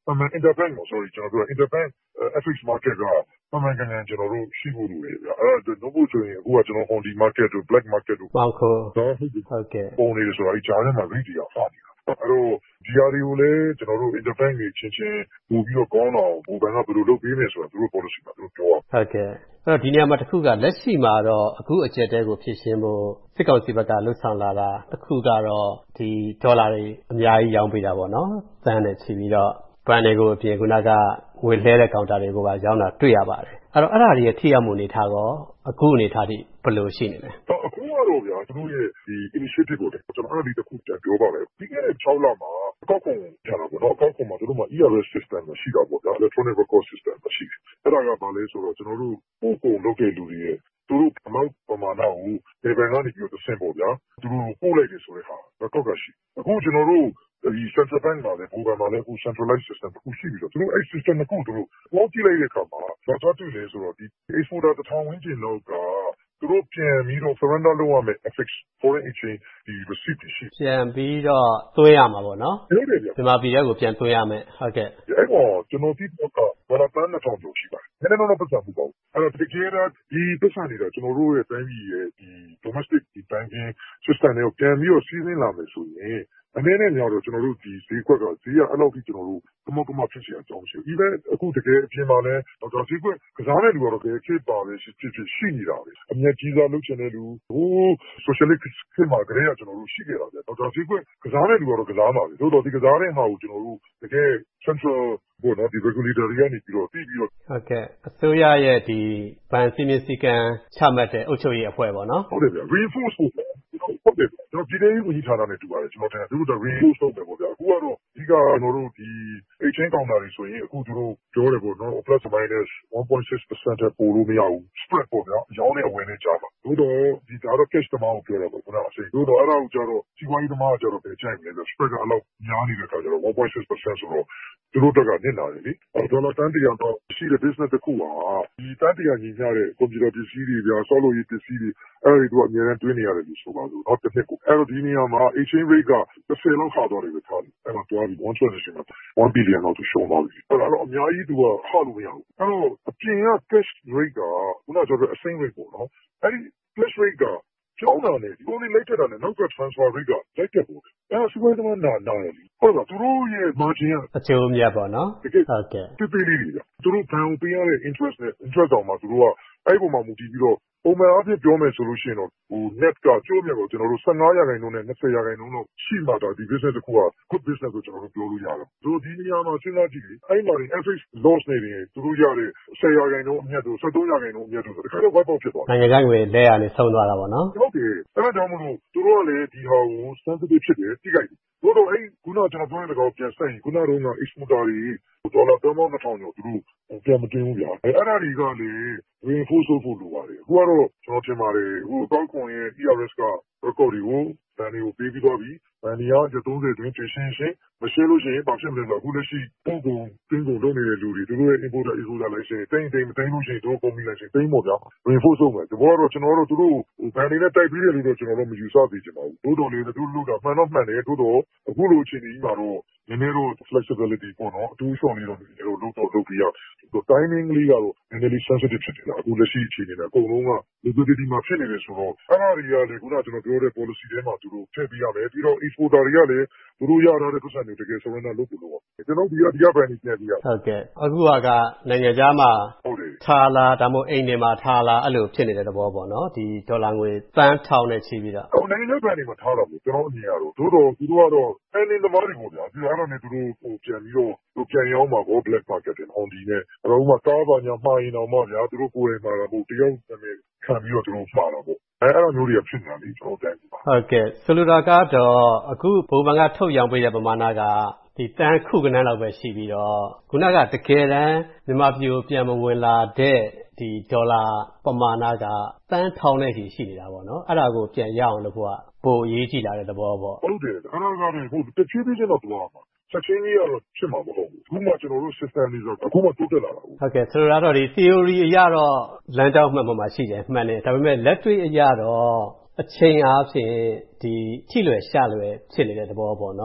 မှန်မှန် interbank ပေါ့ sorry ကျွန်တော်တို့ interbank F X market ကမှန်မှန်ကန်ကန်ကျွန်တော်တို့ရှိဖို့လိုတယ်ဗျာအဲ့ဒါတော့ဘုဆိုရင်အခုကကျွန်တော် Hondi market တို့ black market တို့ပေါင်းခိုးတော့ဟုတ်ကဲ့ပုံနေဆိုတော့ဒီကြားထဲမှာ rate တွေကဖားနေတာအဲ့တော့ဒီဟာတွေကိုလည်းကျွန်တော်တို့ interbank တွေချင်းချင်းပို့ပြီးတော့ကောင်းတော့ဘူဘန်ကဘယ်လိုလုပ်ပေးမယ်ဆိုတာသူတို့ policy မှာသူတို့ပြောအောင်ဟုတ်ကဲ့အဲ့တော့ဒီနေရာမှာတစ်ခုကလက်ရှိမှာတော့အခုအကျက်တဲကိုဖြည့်ရှင်းဖို့စစ်ကောင်စီဘက်ကလှုပ်ဆောင်လာတာတစ်ခုကတော့ဒီဒေါ်လာတွေအများကြီးရောင်းပေးတာပေါ့နော်သန်းနဲ့ချီပြီးတော့ဘဏ်တွေကိုအပြင်ခုနကငွေလှဲတဲ့ကောင်တာတွေကိုပါရောင်းတာတွေ့ရပါတယ်အဲ့တော့အဲ့ဒါတွေရဲ့ထိရောက်မှုအနေထားကောအခုအနေထားထိဘယ်လိုရှိနေလဲအခုကတော့ဗျာသူတို့ရဲ့ဒီ initiative ကိုကျွန်တော်အဲ့ဒီတစ်ခုပြန်ပြောပါမယ်ဒီကနေ့၆လမှာအကောက်ကုန်ကျတာပေါ့နော်အကောက်ကုန်မှာသူတို့မှာ E R S system ရှိတာပေါ့ဗျာ electronic record system ရှိတယ်အဲ့ဒါကဘာလဲဆိုတော့ကျွန်တော်တို့ပို့ကုန်လုပ်တဲ့လူတွေရဲ့သူတို့အမောက်ပမာဏကိုဒီဘန်ကနေပြီးတော့ဆင့်ပေါ့ဗျာသူတို့ပို့လိုက်တယ်ဆိုတဲ့ဟာ record ကရှိအခုကျွန်တော်တို့ဒီ central bank မှာလည်းဘူဘန်မှာလည်းအခု centralized system တစ်ခုရှိပြီးတော့သူတို့အဲ့ system တစ်ခုသူတို့ပေါင်းကြည့်လိုက်တဲ့အခါမှာဘာသာတူလဲဆိုတော့ဒီ exporter တစ်ထောင်ဝန်းကျင်လောက်ကသူတို့ပြန်ပြီးတော့ surrender လုပ်ရမယ် F X foreign exchange ဒီ receipt ရှိပြန်ပြီးတော့သွင်းရမှာပေါ့နော်ဟုတ်တယ်ဗျဒီမှာပြည်ရဲ့ကိုပြန်သွင်းရမယ်ဟုတ်ကဲ့အဲ့တော့ကျွန်တော်ဒီတော့ဘာသာတန်းတစ်ထောင်ကျော်ရှိပါတယ်နည်းနည်းတော့ပတ်သက်မှုပေါ့အဲ့တော့တကယ်တော့ဒီပတ်စံနေတာကျွန်တော်တို့ရဲ့တိုင်းပြည်ရဲ့ဒီ domestic ဒီ banking system တွေကိုပြန်ပြီးတော့စီးဆင်းလာမယ်ဆိုရင်အနေနဲ့ညတော့ကျွန်တော်တို့ဒီဈေးကွက်ကဈေးကအဲ့လောက်ကြီးကျွန်တော်တို့ကမောက်ကမဖြစ်เสียအကြောင်းရှိဘူး even အခုတကယ်အပြင်မှာလည်းတော့ဈေးကွက်ကစားတဲ့လူကတော့တကယ်ခေတ်ပါပဲရှိဖြစ်ဖြစ်ရှိနေတာပဲအမြဲကြီးစားလုပ်ချင်တဲ့လူဟို socialist ခေတ်မှာတကယ်ကကျွန်တော်တို့ရှိခဲ့တာဗျတော့ဈေးကွက်ကစားတဲ့လူကတော့ကစားမှာပဲသို့တော်ဒီကစားတဲ့ဟာကိုကျွန်တော်တို့တကယ် central ဘောနော်ဒီ regulator တွေကနေပြီးတော့တည်ပြီးတော့ဟုတ်ကဲ့အစိုးရရဲ့ဒီဗန်စီမီစီကံချမှတ်တဲ့အုပ်ချုပ်ရေးအဖွဲ့ပေါ့နော်ဟုတ်တယ်ဗျ reinforce ဖို့ဟုတ်တယ်ကျွန်တော်ပြည်ထောင်စုဝန်ကြီးဌာနနဲ့တူပါတယ်ကျွန်တော်ထင်တယ်သူတို့က reinforce လုပ်မယ်ပေါ့ဗျာအခုကတော့ဒီကကျွန်တော်တို့ဒီ exchange counter တွေဆိုရင်အခုသူတို့ပြောတယ်ပေါ့နော် plus minus one point six percent ပို့လို့မရဘူး spread ပေါ့ဗျာရောင်းတဲ့အဝယ်နဲ့ကြားမှာသို့တော့ဒီဒါတော့ cash တမောင်းကိုပြောတာပေါ့ခုနကအစိမ်းသို့တော့အဲ့ဒါကိုကျတော့စီးပွားရေးသမားကကျတော့ပဲကြိုက်မယ်လို့ spread ကအလောက်များနေတဲ့အခါကျတော့one point six percent ဆိုတော့သူတို့တက်ကနစ်လာတယ်လေဒေါ်လာတန်တရာတော့ရှိတဲ့ business တစ်ခုဟာဒီတန်တရာညီမျှတဲ့ computer ပစ္စည်းတွေဗျာ ဆောက်လုပ်ရေးပစ္စည်းတွေအဲ့ဒီတော့အများနဲ့တွင်းနေရတယ်လို့ဆိုပါစို့နောက်တစ်နှစ်ကိုအဲ့တော့ဒီနေရာမှာ exchange rate ကthirtyလောက်ခါတော့တယ်ပဲထားတယ်အဲ့တော့တွားပြီး one transaction မှာone billion လောက်ရှုံးသွားပြီအဲ့တော့အများကြီးသူကဟောက်လို့မရဘူးအဲ့တော့အပြင်က cash rate ကခုနကပြောတဲ့အစိမ်း rate ပေါ့နော်အဲ့ဒီ cash rate ကကျောင်းတာနဲ့ဒီလိုလေးလိုက်တဲ့တာနဲ့နောက်က transfer rate ကလိုက်တဲ့ပေါ့အဲ့ဒါစပွဲသမားနာနာတယ်ဟုတ်လားသူတို့ရဲ့ margin ကအကျိုးမြတ်ပေါ့နော်ဟုတ်ကဲ့တိတိလေးတွေသူတို့ဘဏ်ကိုပေးရတဲ့ interest နဲ့ interest တောင်မှသူတို့ကအဲ့ဒီပုံမှာမူတည်ပြီးတော့ပုံမှန်အဖြစ်ပြောမယ်ဆိုလို့ရှိရင်တော့ဟို net ကကျိုးမြတ်ကိုကျွန်တော်တို့fifteenရာခိုင်နှုန်းနဲ့twentyရာခိုင်နှုန်းလောက်ရှိမှတော့ဒီ business တစ်ခုက good business ကိုကျွန်တော်တို့ပြောလို့ရတယ်သူတို့ဒီနေရာမှာစဉ်းစားကြည့်လေအဲ့မှာ F X loss နေတယ်သူတို့ရတဲ့tenရာခိုင်နှုန်းအမြတ်တို့thirteenရာခိုင်နှုန်းအမြတ်တို့တခါတော့ wipe out ဖြစ်သွားတယ်နိုင်ငံကငွေလဲရနေဆုံးသွားတာပေါ့နော်ဟုတ်တယ်အဲ့ဒါကြောင့်မလို့သူတို့ကလည်းဒီဟာကို sensitive ဖြစ်တယ်တိကျတယ်တို့တော့အဲ့ခုနကကျွန်တော်ပြောတဲ့ကောင်ပြန်ဆက်ရင်ခုနကတော့က exporter တွေဒေါ်လာသုံးသောင်းနှစ်ထောင်ကျော်သူတို့ပြန်မတင်ဘူးဗျာအဲ့အဲ့ဒါတွေကလေ reinforce ဖို့လိုပါတယ်အခုကတော့ကျွန်တော်ထင်ပါတယ်အခုကောက်ခွန်ရဲ့ E R S က record တွေကိုဗန်တွေကိုပေးပြီးသွားပြီဗန်တွေကရက်thirtyအတွင်းတင်ရှင်းရှင်းမရှင်းလို့ရှိရင်ဘာဖြစ်မလဲဆိုတော့အခုလက်ရှိပုံကုန်တင်းကုန်လုပ်နေတဲ့လူတွေသူတို့ရဲ့ importer exporter license တိမ့်တိမ့်မတိမ့်လို့ရှိရင်တို့ company license တိမ့်ပေါ့ဗျာ reinforce လုပ်မယ်ဒီဘောကတော့ကျွန်တော်တို့သူတို့ဗန်တွေနဲ့တိုက်ပြီးတယ်လို့တော့ကျွန်တော်တို့မယူဆသေးချင်ပါဘူးတို့တော်လေးသူတို့လုပ်တာမှန်တော့မှန်တယ်တို့တော့အခုလိုအချိန်ကြီးမှာတော့နည်းနည်းတော့ flexibility ပေါ့နော်အတူရှောင်နေတော့ဒီလိုလုပ်တော့လုပ်ပြီးရ timing လေးကတော့နည်းနည်းလေး sensitive ဖြစ်တယ်အခုလက်ရှိအချိန်နဲ့အကုန်လုံးက liquidity မှာဖြစ်နေတယ်ဆိုတော့အဲ့ဒါတွေကလေခုနကကျွန်တော်ပြောတဲ့ policy ထဲမှာသူတို့ထည့်ပေးရမယ်ပြီးတော့ exporter တွေကလည်းသူတို့ရထားတဲ့ပတ်စံတွေတကယ် surrender လုပ်ဖို့လိုတယ်ကျွန်တော်ဒီကဒီက brand တွေပြန်ပြီးရဟုတ်ကဲ့အခုကနိုင်ငံခြားမှာထားလာဒါမှမဟုတ်အိမ်တွေမှာထားလာအဲ့လိုဖြစ်နေတဲ့သဘောပေါ့နော်ဒီဒေါ်လာငွေသန်းထောင်နဲ့ချီပြီးတော့ဟိုနိုင်ငံခြား brand တွေမှာထားတာပေါ့ကျွန်တော်အမြင်ရတော့တို့တော့သူတို့ကတော့ earning သမားတွေပေါ့ဗျာဒီအဲ့တော့နေသူတို့ဟိုပြန်ပြီးတော့သူပြန်ရောင်းမှာပေါ့ black market နဲ့ Hondi နဲ့အဲ့တော့ဥမာကားပါညာမှားရင်တော့မှဗျာသူတို့ကိုယ်တိုင်မှာတော့ဟိုတယောက်နာမည်ခံပြီးတော့သူတို့မှားတာပေါ့အဲ့အဲ့လိုမျိုးတွေကဖြစ်နေတာလေကျွန်တော်တိုင်းပါဟုတ်ကဲ့ဆိုလိုတာကတော့အခုဘိုးဘန်ကထုတ်ရောင်းပေးတဲ့ပမာဏကဒီတန်းခုကနန်းလောက်ပဲရှိပြီးတော့ခုနကတကယ်တမ်းမြန်မာပြည်ကိုပြန်မဝင်လာတဲ့ဒီဒေါ်လာပမာဏကတန်းထောင်နဲ့ရှိရှိနေတာပေါ့နော်အဲ့ဒါကိုပြန်ရအောင်လို့ကပိုအရေးကြီးလာတဲ့သဘောပေါ့ဟုတ်တယ်အဲ့ဒါကလည်းဟိုတချို့ပြည်တော့ပြောမှာချက်ချင်းကြီးကတော့ဖြစ်မှာမဟုတ်ဘူးအခုမှကျွန်တော်တို့ system လေးဆိုအခုမှတိုးတက်လာတာဟုတ်ကဲ့ဆိုတော့တော့ဒီ theory အရတော့လမ်းကြောင်းမှန်မှန်မှာရှိတယ်မှန်တယ်ဒါပေမဲ့လက်တွေ့အရတော့အချိန်အားဖြင့်ဒီထိလွယ်ရှလွယ်ဖြစ်နေတဲ့သဘောပေါ့နော်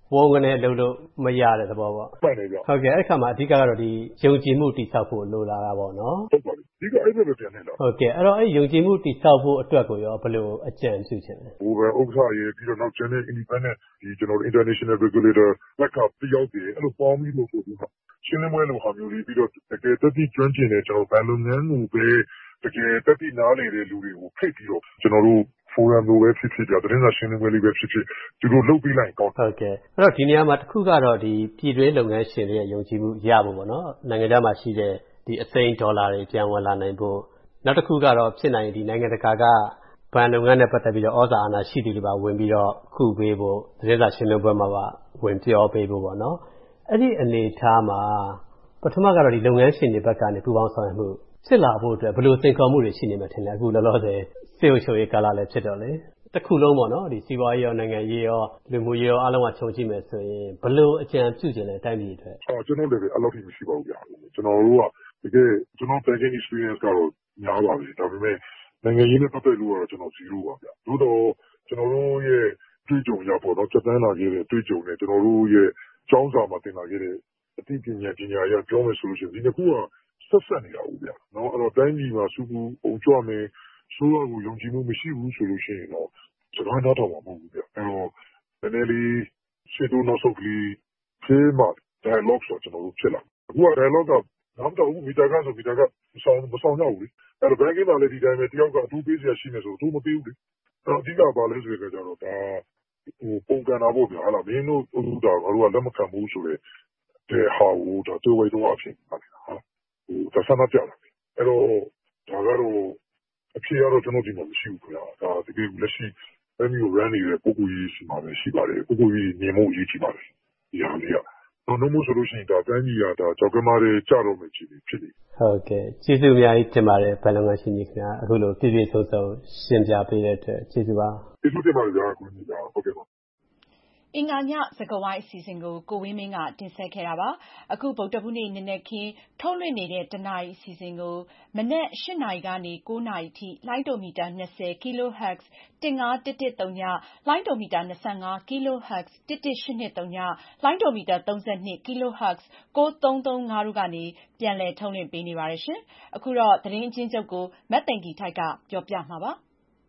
ဝုန်းကနေလှုပ်လို့မရတဲ့သဘောပေါ့မှန်တယ်ဗျဟုတ်ကဲ့အဲ့ခါမှာအဓိကကတော့ဒီယုံကြည်မှုတည်ဆောက်ဖို့လိုလာတာပေါ့နော်ဟုတ်ပါပြီဒီကအဲ့ဒါပဲပြန်နေတာဟုတ်ကဲ့အဲ့တော့အဲ့ယုံကြည်မှုတည်ဆောက်ဖို့အတွက်ကိုရောဘယ်လိုအကြံပြုချင်လဲဟိုပဲဥက္ကဋ္ဌရေပြီးတော့နောက်ကျန်တဲ့ independent ဒီကျွန်တော် international regulator လက်ကတယောက်တည်းအဲ့လိုပေါင်းပြီးလို့ဆိုပြီးတော့ရှင်းလင်းပွဲလိုဟာမျိုးလေးပြီးတော့တကယ်တတိကျွမ်းကျင်တဲ့ကျွန်တော်ဗန်လုပ်ငန်းကိုပဲတကယ်တတိနားလေတဲ့လူတွေကိုဖိတ်ပြီးတော့ကျွန်တော်တို့ဖိုရမ်လိုပဲဖြစ်ဖြစ်ကြသတင်းစာရှင်းလင်းပွဲလေးပဲဖြစ်ဖြစ်သူတို့လုပ်ပြီးလိုက်ကောင်းဟုတ်ကဲ့အဲ့တော့ဒီနေရာမှာတစ်ခုကတော့ဒီပြည်တွင်းလုပ်ငန်းရှင်တွေရဲ့ယုံကြည်မှုရဖို့ပေါ့နော်နိုင်ငံခြားမှာရှိတဲ့ဒီအစိမ်းဒေါ်လာတွေပြန်ဝင်လာနိုင်ဖို့နောက်တစ်ခုကတော့ဖြစ်နိုင်ဒီနိုင်ငံတကာကဘဏ်လုပ်ငန်းနဲ့ပတ်သက်ပြီးတော့ဩဇာအာဏာရှိသူတွေပါဝင်ပြီးတော့ခုပေးဖို့သတင်းစာရှင်းလင်းပွဲမှာပါဝင်ပြောပေးဖို့ပေါ့နော်အဲ့ဒီအနေထားမှာပထမကတော့ဒီလုပ်ငန်းရှင်တွေဘက်ကနေပူးပေါင်းဆောင်ရွက်မှုဖြစ်လာဖို့အတွက်ဘယ်လိုစိန်ခေါ်မှုတွေရှိနေမှထင်လဲအခုလောလောဆယ်စေုပ်ချုပ်ရေးကာလလည်းဖြစ်တော့လေတစ်ခုလုံးပေါ့နော်ဒီစီးပွားရေးရောနိုင်ငံရေးရောလူမှုရေးရောအားလုံးကခြုံကြည့်မယ်ဆိုရင်ဘယ်လိုအကြံပြုချင်လဲတိုင်းပြည်အတွက်အော်ကျွန်တော်လည်းအဲ့လိုမရှိပါဘူးဗျာကျွန်တော်တို့ကတကယ်ကျွန်တော် banking experience ကတော့များပါပြီဒါပေမဲ့နိုင်ငံရေးနဲ့ပတ်သက်လို့ကတော့ကျွန်တော်zeroပါဗျာသို့တော့ကျွန်တော်တို့ရဲ့တွေ့ကြုံရပေါ့နော်စက်တန်းလာခဲ့တဲ့တွေ့ကြုံနဲ့ကျွန်တော်တို့ရဲ့ကျောင်းစာမှာသင်လာခဲ့တဲ့အသိပညာပညာရပြောမယ်ဆိုလို့ရှိရင်ဒီတစ်ခုကဆက်ဆက်နေတာဦးဗျာနော်အဲ့တော့တိုင်းပြည်မှာစုခုပုံကြွမယ်ဆိုးရကိုယုံကြည်မှုမရှိဘူးဆိုလို့ရှိရင်တော့ကျွန်တော်တော့တော့မဟုတ်ဘူးဗျအဲ့တော့နည်းနည်းလေးရှင်းတော့နောက်ဆုံးကလေးဖေးမှာ dialogue ဆိုကျွန်တော်တို့ဖြစ်လာအခုက dialogue ကနောက်တော့မီတာကဆိုမီတာကမဆောင်မဆောင်ရဘူးလေအဲ့တော့ banking ကလည်းဒီတိုင်းပဲတယောက်ကအတူပေးစရာရှိနေဆိုအတူမပေးဘူးလေအဲ့တော့အဓိကဘာလဲဆိုကြတော့ဒါဟိုပုံကန်တာပေါ့ဗျာဟာလားမင်းတို့ဥဒ္ဒါဘာလို့ကလက်မခံဘူးဆိုတဲ့တဲ့ဟာကိုဒါတွေ့ဝဲတော့အဖြစ်ပါနေတာဟာဟိုဒါဆန္ဒပြတာအဲ့တော့ဒါကတော့အဖြစ်ရတော့ကျွန်တော်ဒီမှာမရှိဘူးခင်ဗျာဒါတကယ်လက်ရှိအဲ့ဒီ run နေတဲ့ပုဂ္ဂိုလ်ကြီးရှိမှာပဲရှိပါတယ်ပုဂ္ဂိုလ်ကြီးနေမှုအရေးကြီးပါတယ်ဒီဟာလေးကတော့နှုတ်မို့ဆိုလို့ရှိရင်ဒါတိုင်းပြည်ကဒါကြောက်ကမားတွေကြတော့မယ်ကြီးဖြစ်နေဟုတ်ကဲ့ကျေးဇူးအများကြီးတင်ပါတယ်ဘယ်လိုမှရှိနေခင်ဗျာအခုလိုပြည့်ပြည့်စုံစုံရှင်းပြပေးတဲ့အတွက်ကျေးဇူးပါကျေးဇူးတင်ပါတယ်ဗျာကိုကြီးဗျာဟုတ်ကဲ့ပါအင်္ဂါညစကားဝိုင်းအစီအစဉ်ကိုကိုဝင်းမင်းကတင်ဆက်ခဲ့တာပါအခုဗုဒ္ဓဟူးနေ့နနက်ခင်းထုတ်လွှင့်နေတဲ့တနာရီအစီအစဉ်ကိုမနက်၈နာရီကနေ၉နာရီထိလိုင်းဒိုမီတာ၂၀ kilohertz ၁၅၁၁၃ညလိုင်းဒိုမီတာ၂၅ kilohertz ၁၁၈၂၃ညလိုင်းဒိုမီတာ၃၂ kilohertz ၉၃၃၅တို့ကနေပြန်လည်ထုတ်လွှင့်ပေးနေပါတယ်ရှင်အခုတော့သတင်းအချင်းချုပ်ကိုမတ်သိန်တီထိုက်ကပြောပြမှာပါ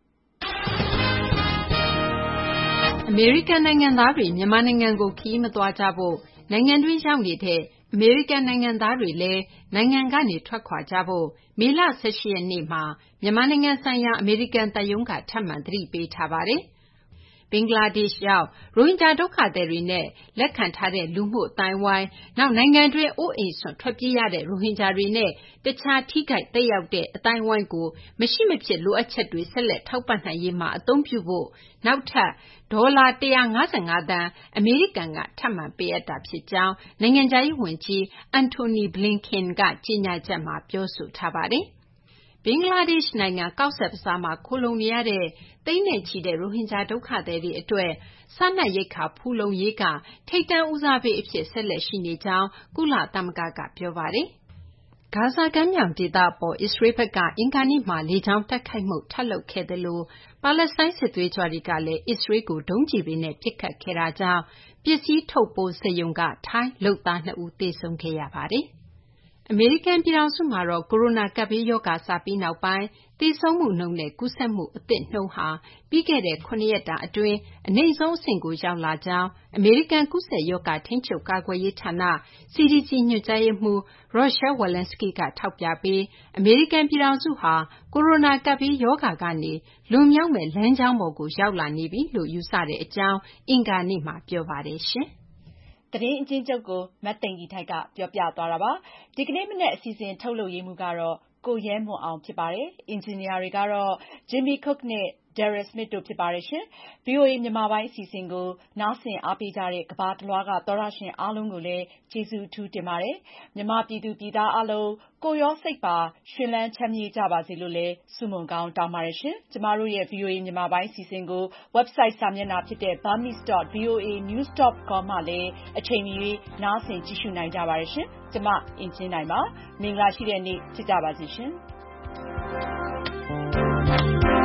အမေရိကန်နိုင်ငံသားတွေမြန်မာနိုင်ငံကိုခရီးမသွားကြဖို့နိုင်ငံတွင်းရောက်နေတဲ့အမေရိကန်နိုင်ငံသားတွေလည်းနိုင်ငံကနေထွက်ခွာကြဖို့မေလ၁၈ရက်နေ့မှာမြန်မာနိုင်ငံဆိုင်ရာအမေရိကန်သံရုံးကထပ်မံသတိပေးထားပါတယ်။ဘင်္ဂလားဒေ့ရှ်ရောက်ရိုဟင်ဂျာဒုက္ခသည်တွေနဲ့လက်ခံထားတဲ့လူမှုအသိုင်းအဝိုင်းနောက်နိုင်ငံတွင်းအိုးအိမ်စွန့်ထွက်ပြေးရတဲ့ရိုဟင်ဂျာတွေနဲ့တခြားထိခိုက်သက်ရောက်တဲ့အသိုင်းအဝိုင်းကိုမရှိမဖြစ်လိုအပ်ချက်တွေဆက်လက်ထောက်ပံ့နိုင်ရေးမှာအသုံးပြုဖို့နောက်ထပ်ဒေါ်လာ၁၅၅သန်းအမေရိကန်ကထပ်မံပေးအပ်တာဖြစ်ကြောင်းနိုင်ငံခြားရေးဝန်ကြီး Antony Blinken ကကြေညာချက်မှာပြောဆိုထားပါတယ်။ဘင်္ဂလားဒေ့ရှ်နိုင်ငံကော့ဆက်ဘဇားမှာခိုလှုံနေရတဲ့သိန်းနဲ့ချီတဲ့ရိုဟင်ဂျာဒုက္ခသည်တွေအတွက်စားနပ်ရိက္ခာဖူလုံရေးကထိပ်တန်းဦးစားပေးအဖြစ်ဆက်လက်ရှိနေကြောင်းကုလသမဂ္ဂကပြောပါတယ်။ဂါဇာကမ်းမြောင်ဒေသအပေါ်အစ္စရေးဘက်ကအင်္ဂါနေ့မှာလေကြောင်းတိုက်ခိုက်မှုထပ်လုပ်ခဲ့သလိုပါလက်စတိုင်းစစ်သွေးကြွတွေကလည်းအစ္စရေးကိုဒုံးကျည်တွေနဲ့ပစ်ခတ်ခဲ့တာကြောင့်ပစ္စည်းထုတ်ပိုးစက်ရုံကထိုင်းလုပ်သားနှစ်ဦးသေဆုံးခဲ့ရပါတယ်။အမေရိကန်ပြည်ထောင်စုမှာတော့ကိုရိုနာကပ်ဘေးရောဂါစပြီးနောက်ပိုင်းသေဆုံးမှုနှုန်းနဲ့ကူးစက်မှုအသစ်နှုန်းဟာပြီးခဲ့တဲ့၇ရက်တာအတွင်းအနိမ့်ဆုံးအဆင့်ကိုရောက်လာကြောင်းအမေရိကန်ကူးစက်ရောဂါထိန်းချုပ်ကာကွယ်ရေးဌာန C D C ညွှန်ကြားရေးမှူး Rochelle Walensky ကထောက်ပြပြီးအမေရိကန်ပြည်ထောင်စုဟာကိုရိုနာကပ်ဘေးရောဂါကနေလွန်မြောက်မယ့်လမ်းကြောင်းပေါ်ကိုရောက်လာနေပြီလို့ယူဆတဲ့အကြောင်းအင်္ဂါနေ့မှာပြောပါတယ်ရှင်။သတင်းအချင်းချုပ်ကိုမတ်သိန်ကြီးထိုက်ကပြောပြသွားတာပါဒီကနေ့မနေ့အစီအစဉ်ထုတ်လုပ်ရေးမှုကတော့ကိုရဲမွန်အောင်ဖြစ်ပါတယ်အင်ဂျင်နီယာတွေကတော့ Jimmy Cook နဲ့ Daryl Smith တို့ဖြစ်ပါတယ်ရှင် V O A မြန်မာပိုင်းအစီအစဉ်ကိုနားဆင်အားပေးကြတဲ့ကမ္ဘာတလွှားကသောရရှင်အားလုံးကိုလည်းကျေးဇူးအထူးတင်ပါတယ်မြန်မာပြည်သူပြည်သားအားလုံးကိုရောစိတ်ပါရှင်လန်းချမ်းမြေ့ကြပါစေလို့လည်းဆုမွန်ကောင်းတောင်းပါတယ်ရှင်ကျမတို့ရဲ့ V O A မြန်မာပိုင်းအစီအစဉ်ကို website စာမျက်နှာဖြစ်တဲ့ burmese dot voa news dot com မှာလည်းအချိန်မီနားဆင်ကြည့်ရှုနိုင်ကြပါတယ်ရှင်ကျမအင်ကြင်းနိုင်ပါမင်္ဂလာရှိတဲ့နေ့ဖြစ်ကြပါစေရှင်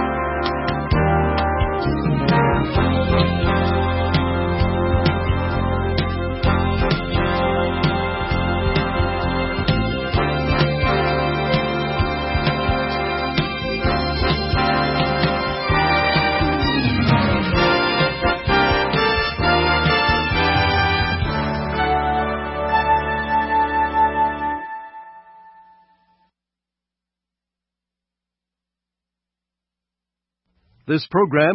။ This program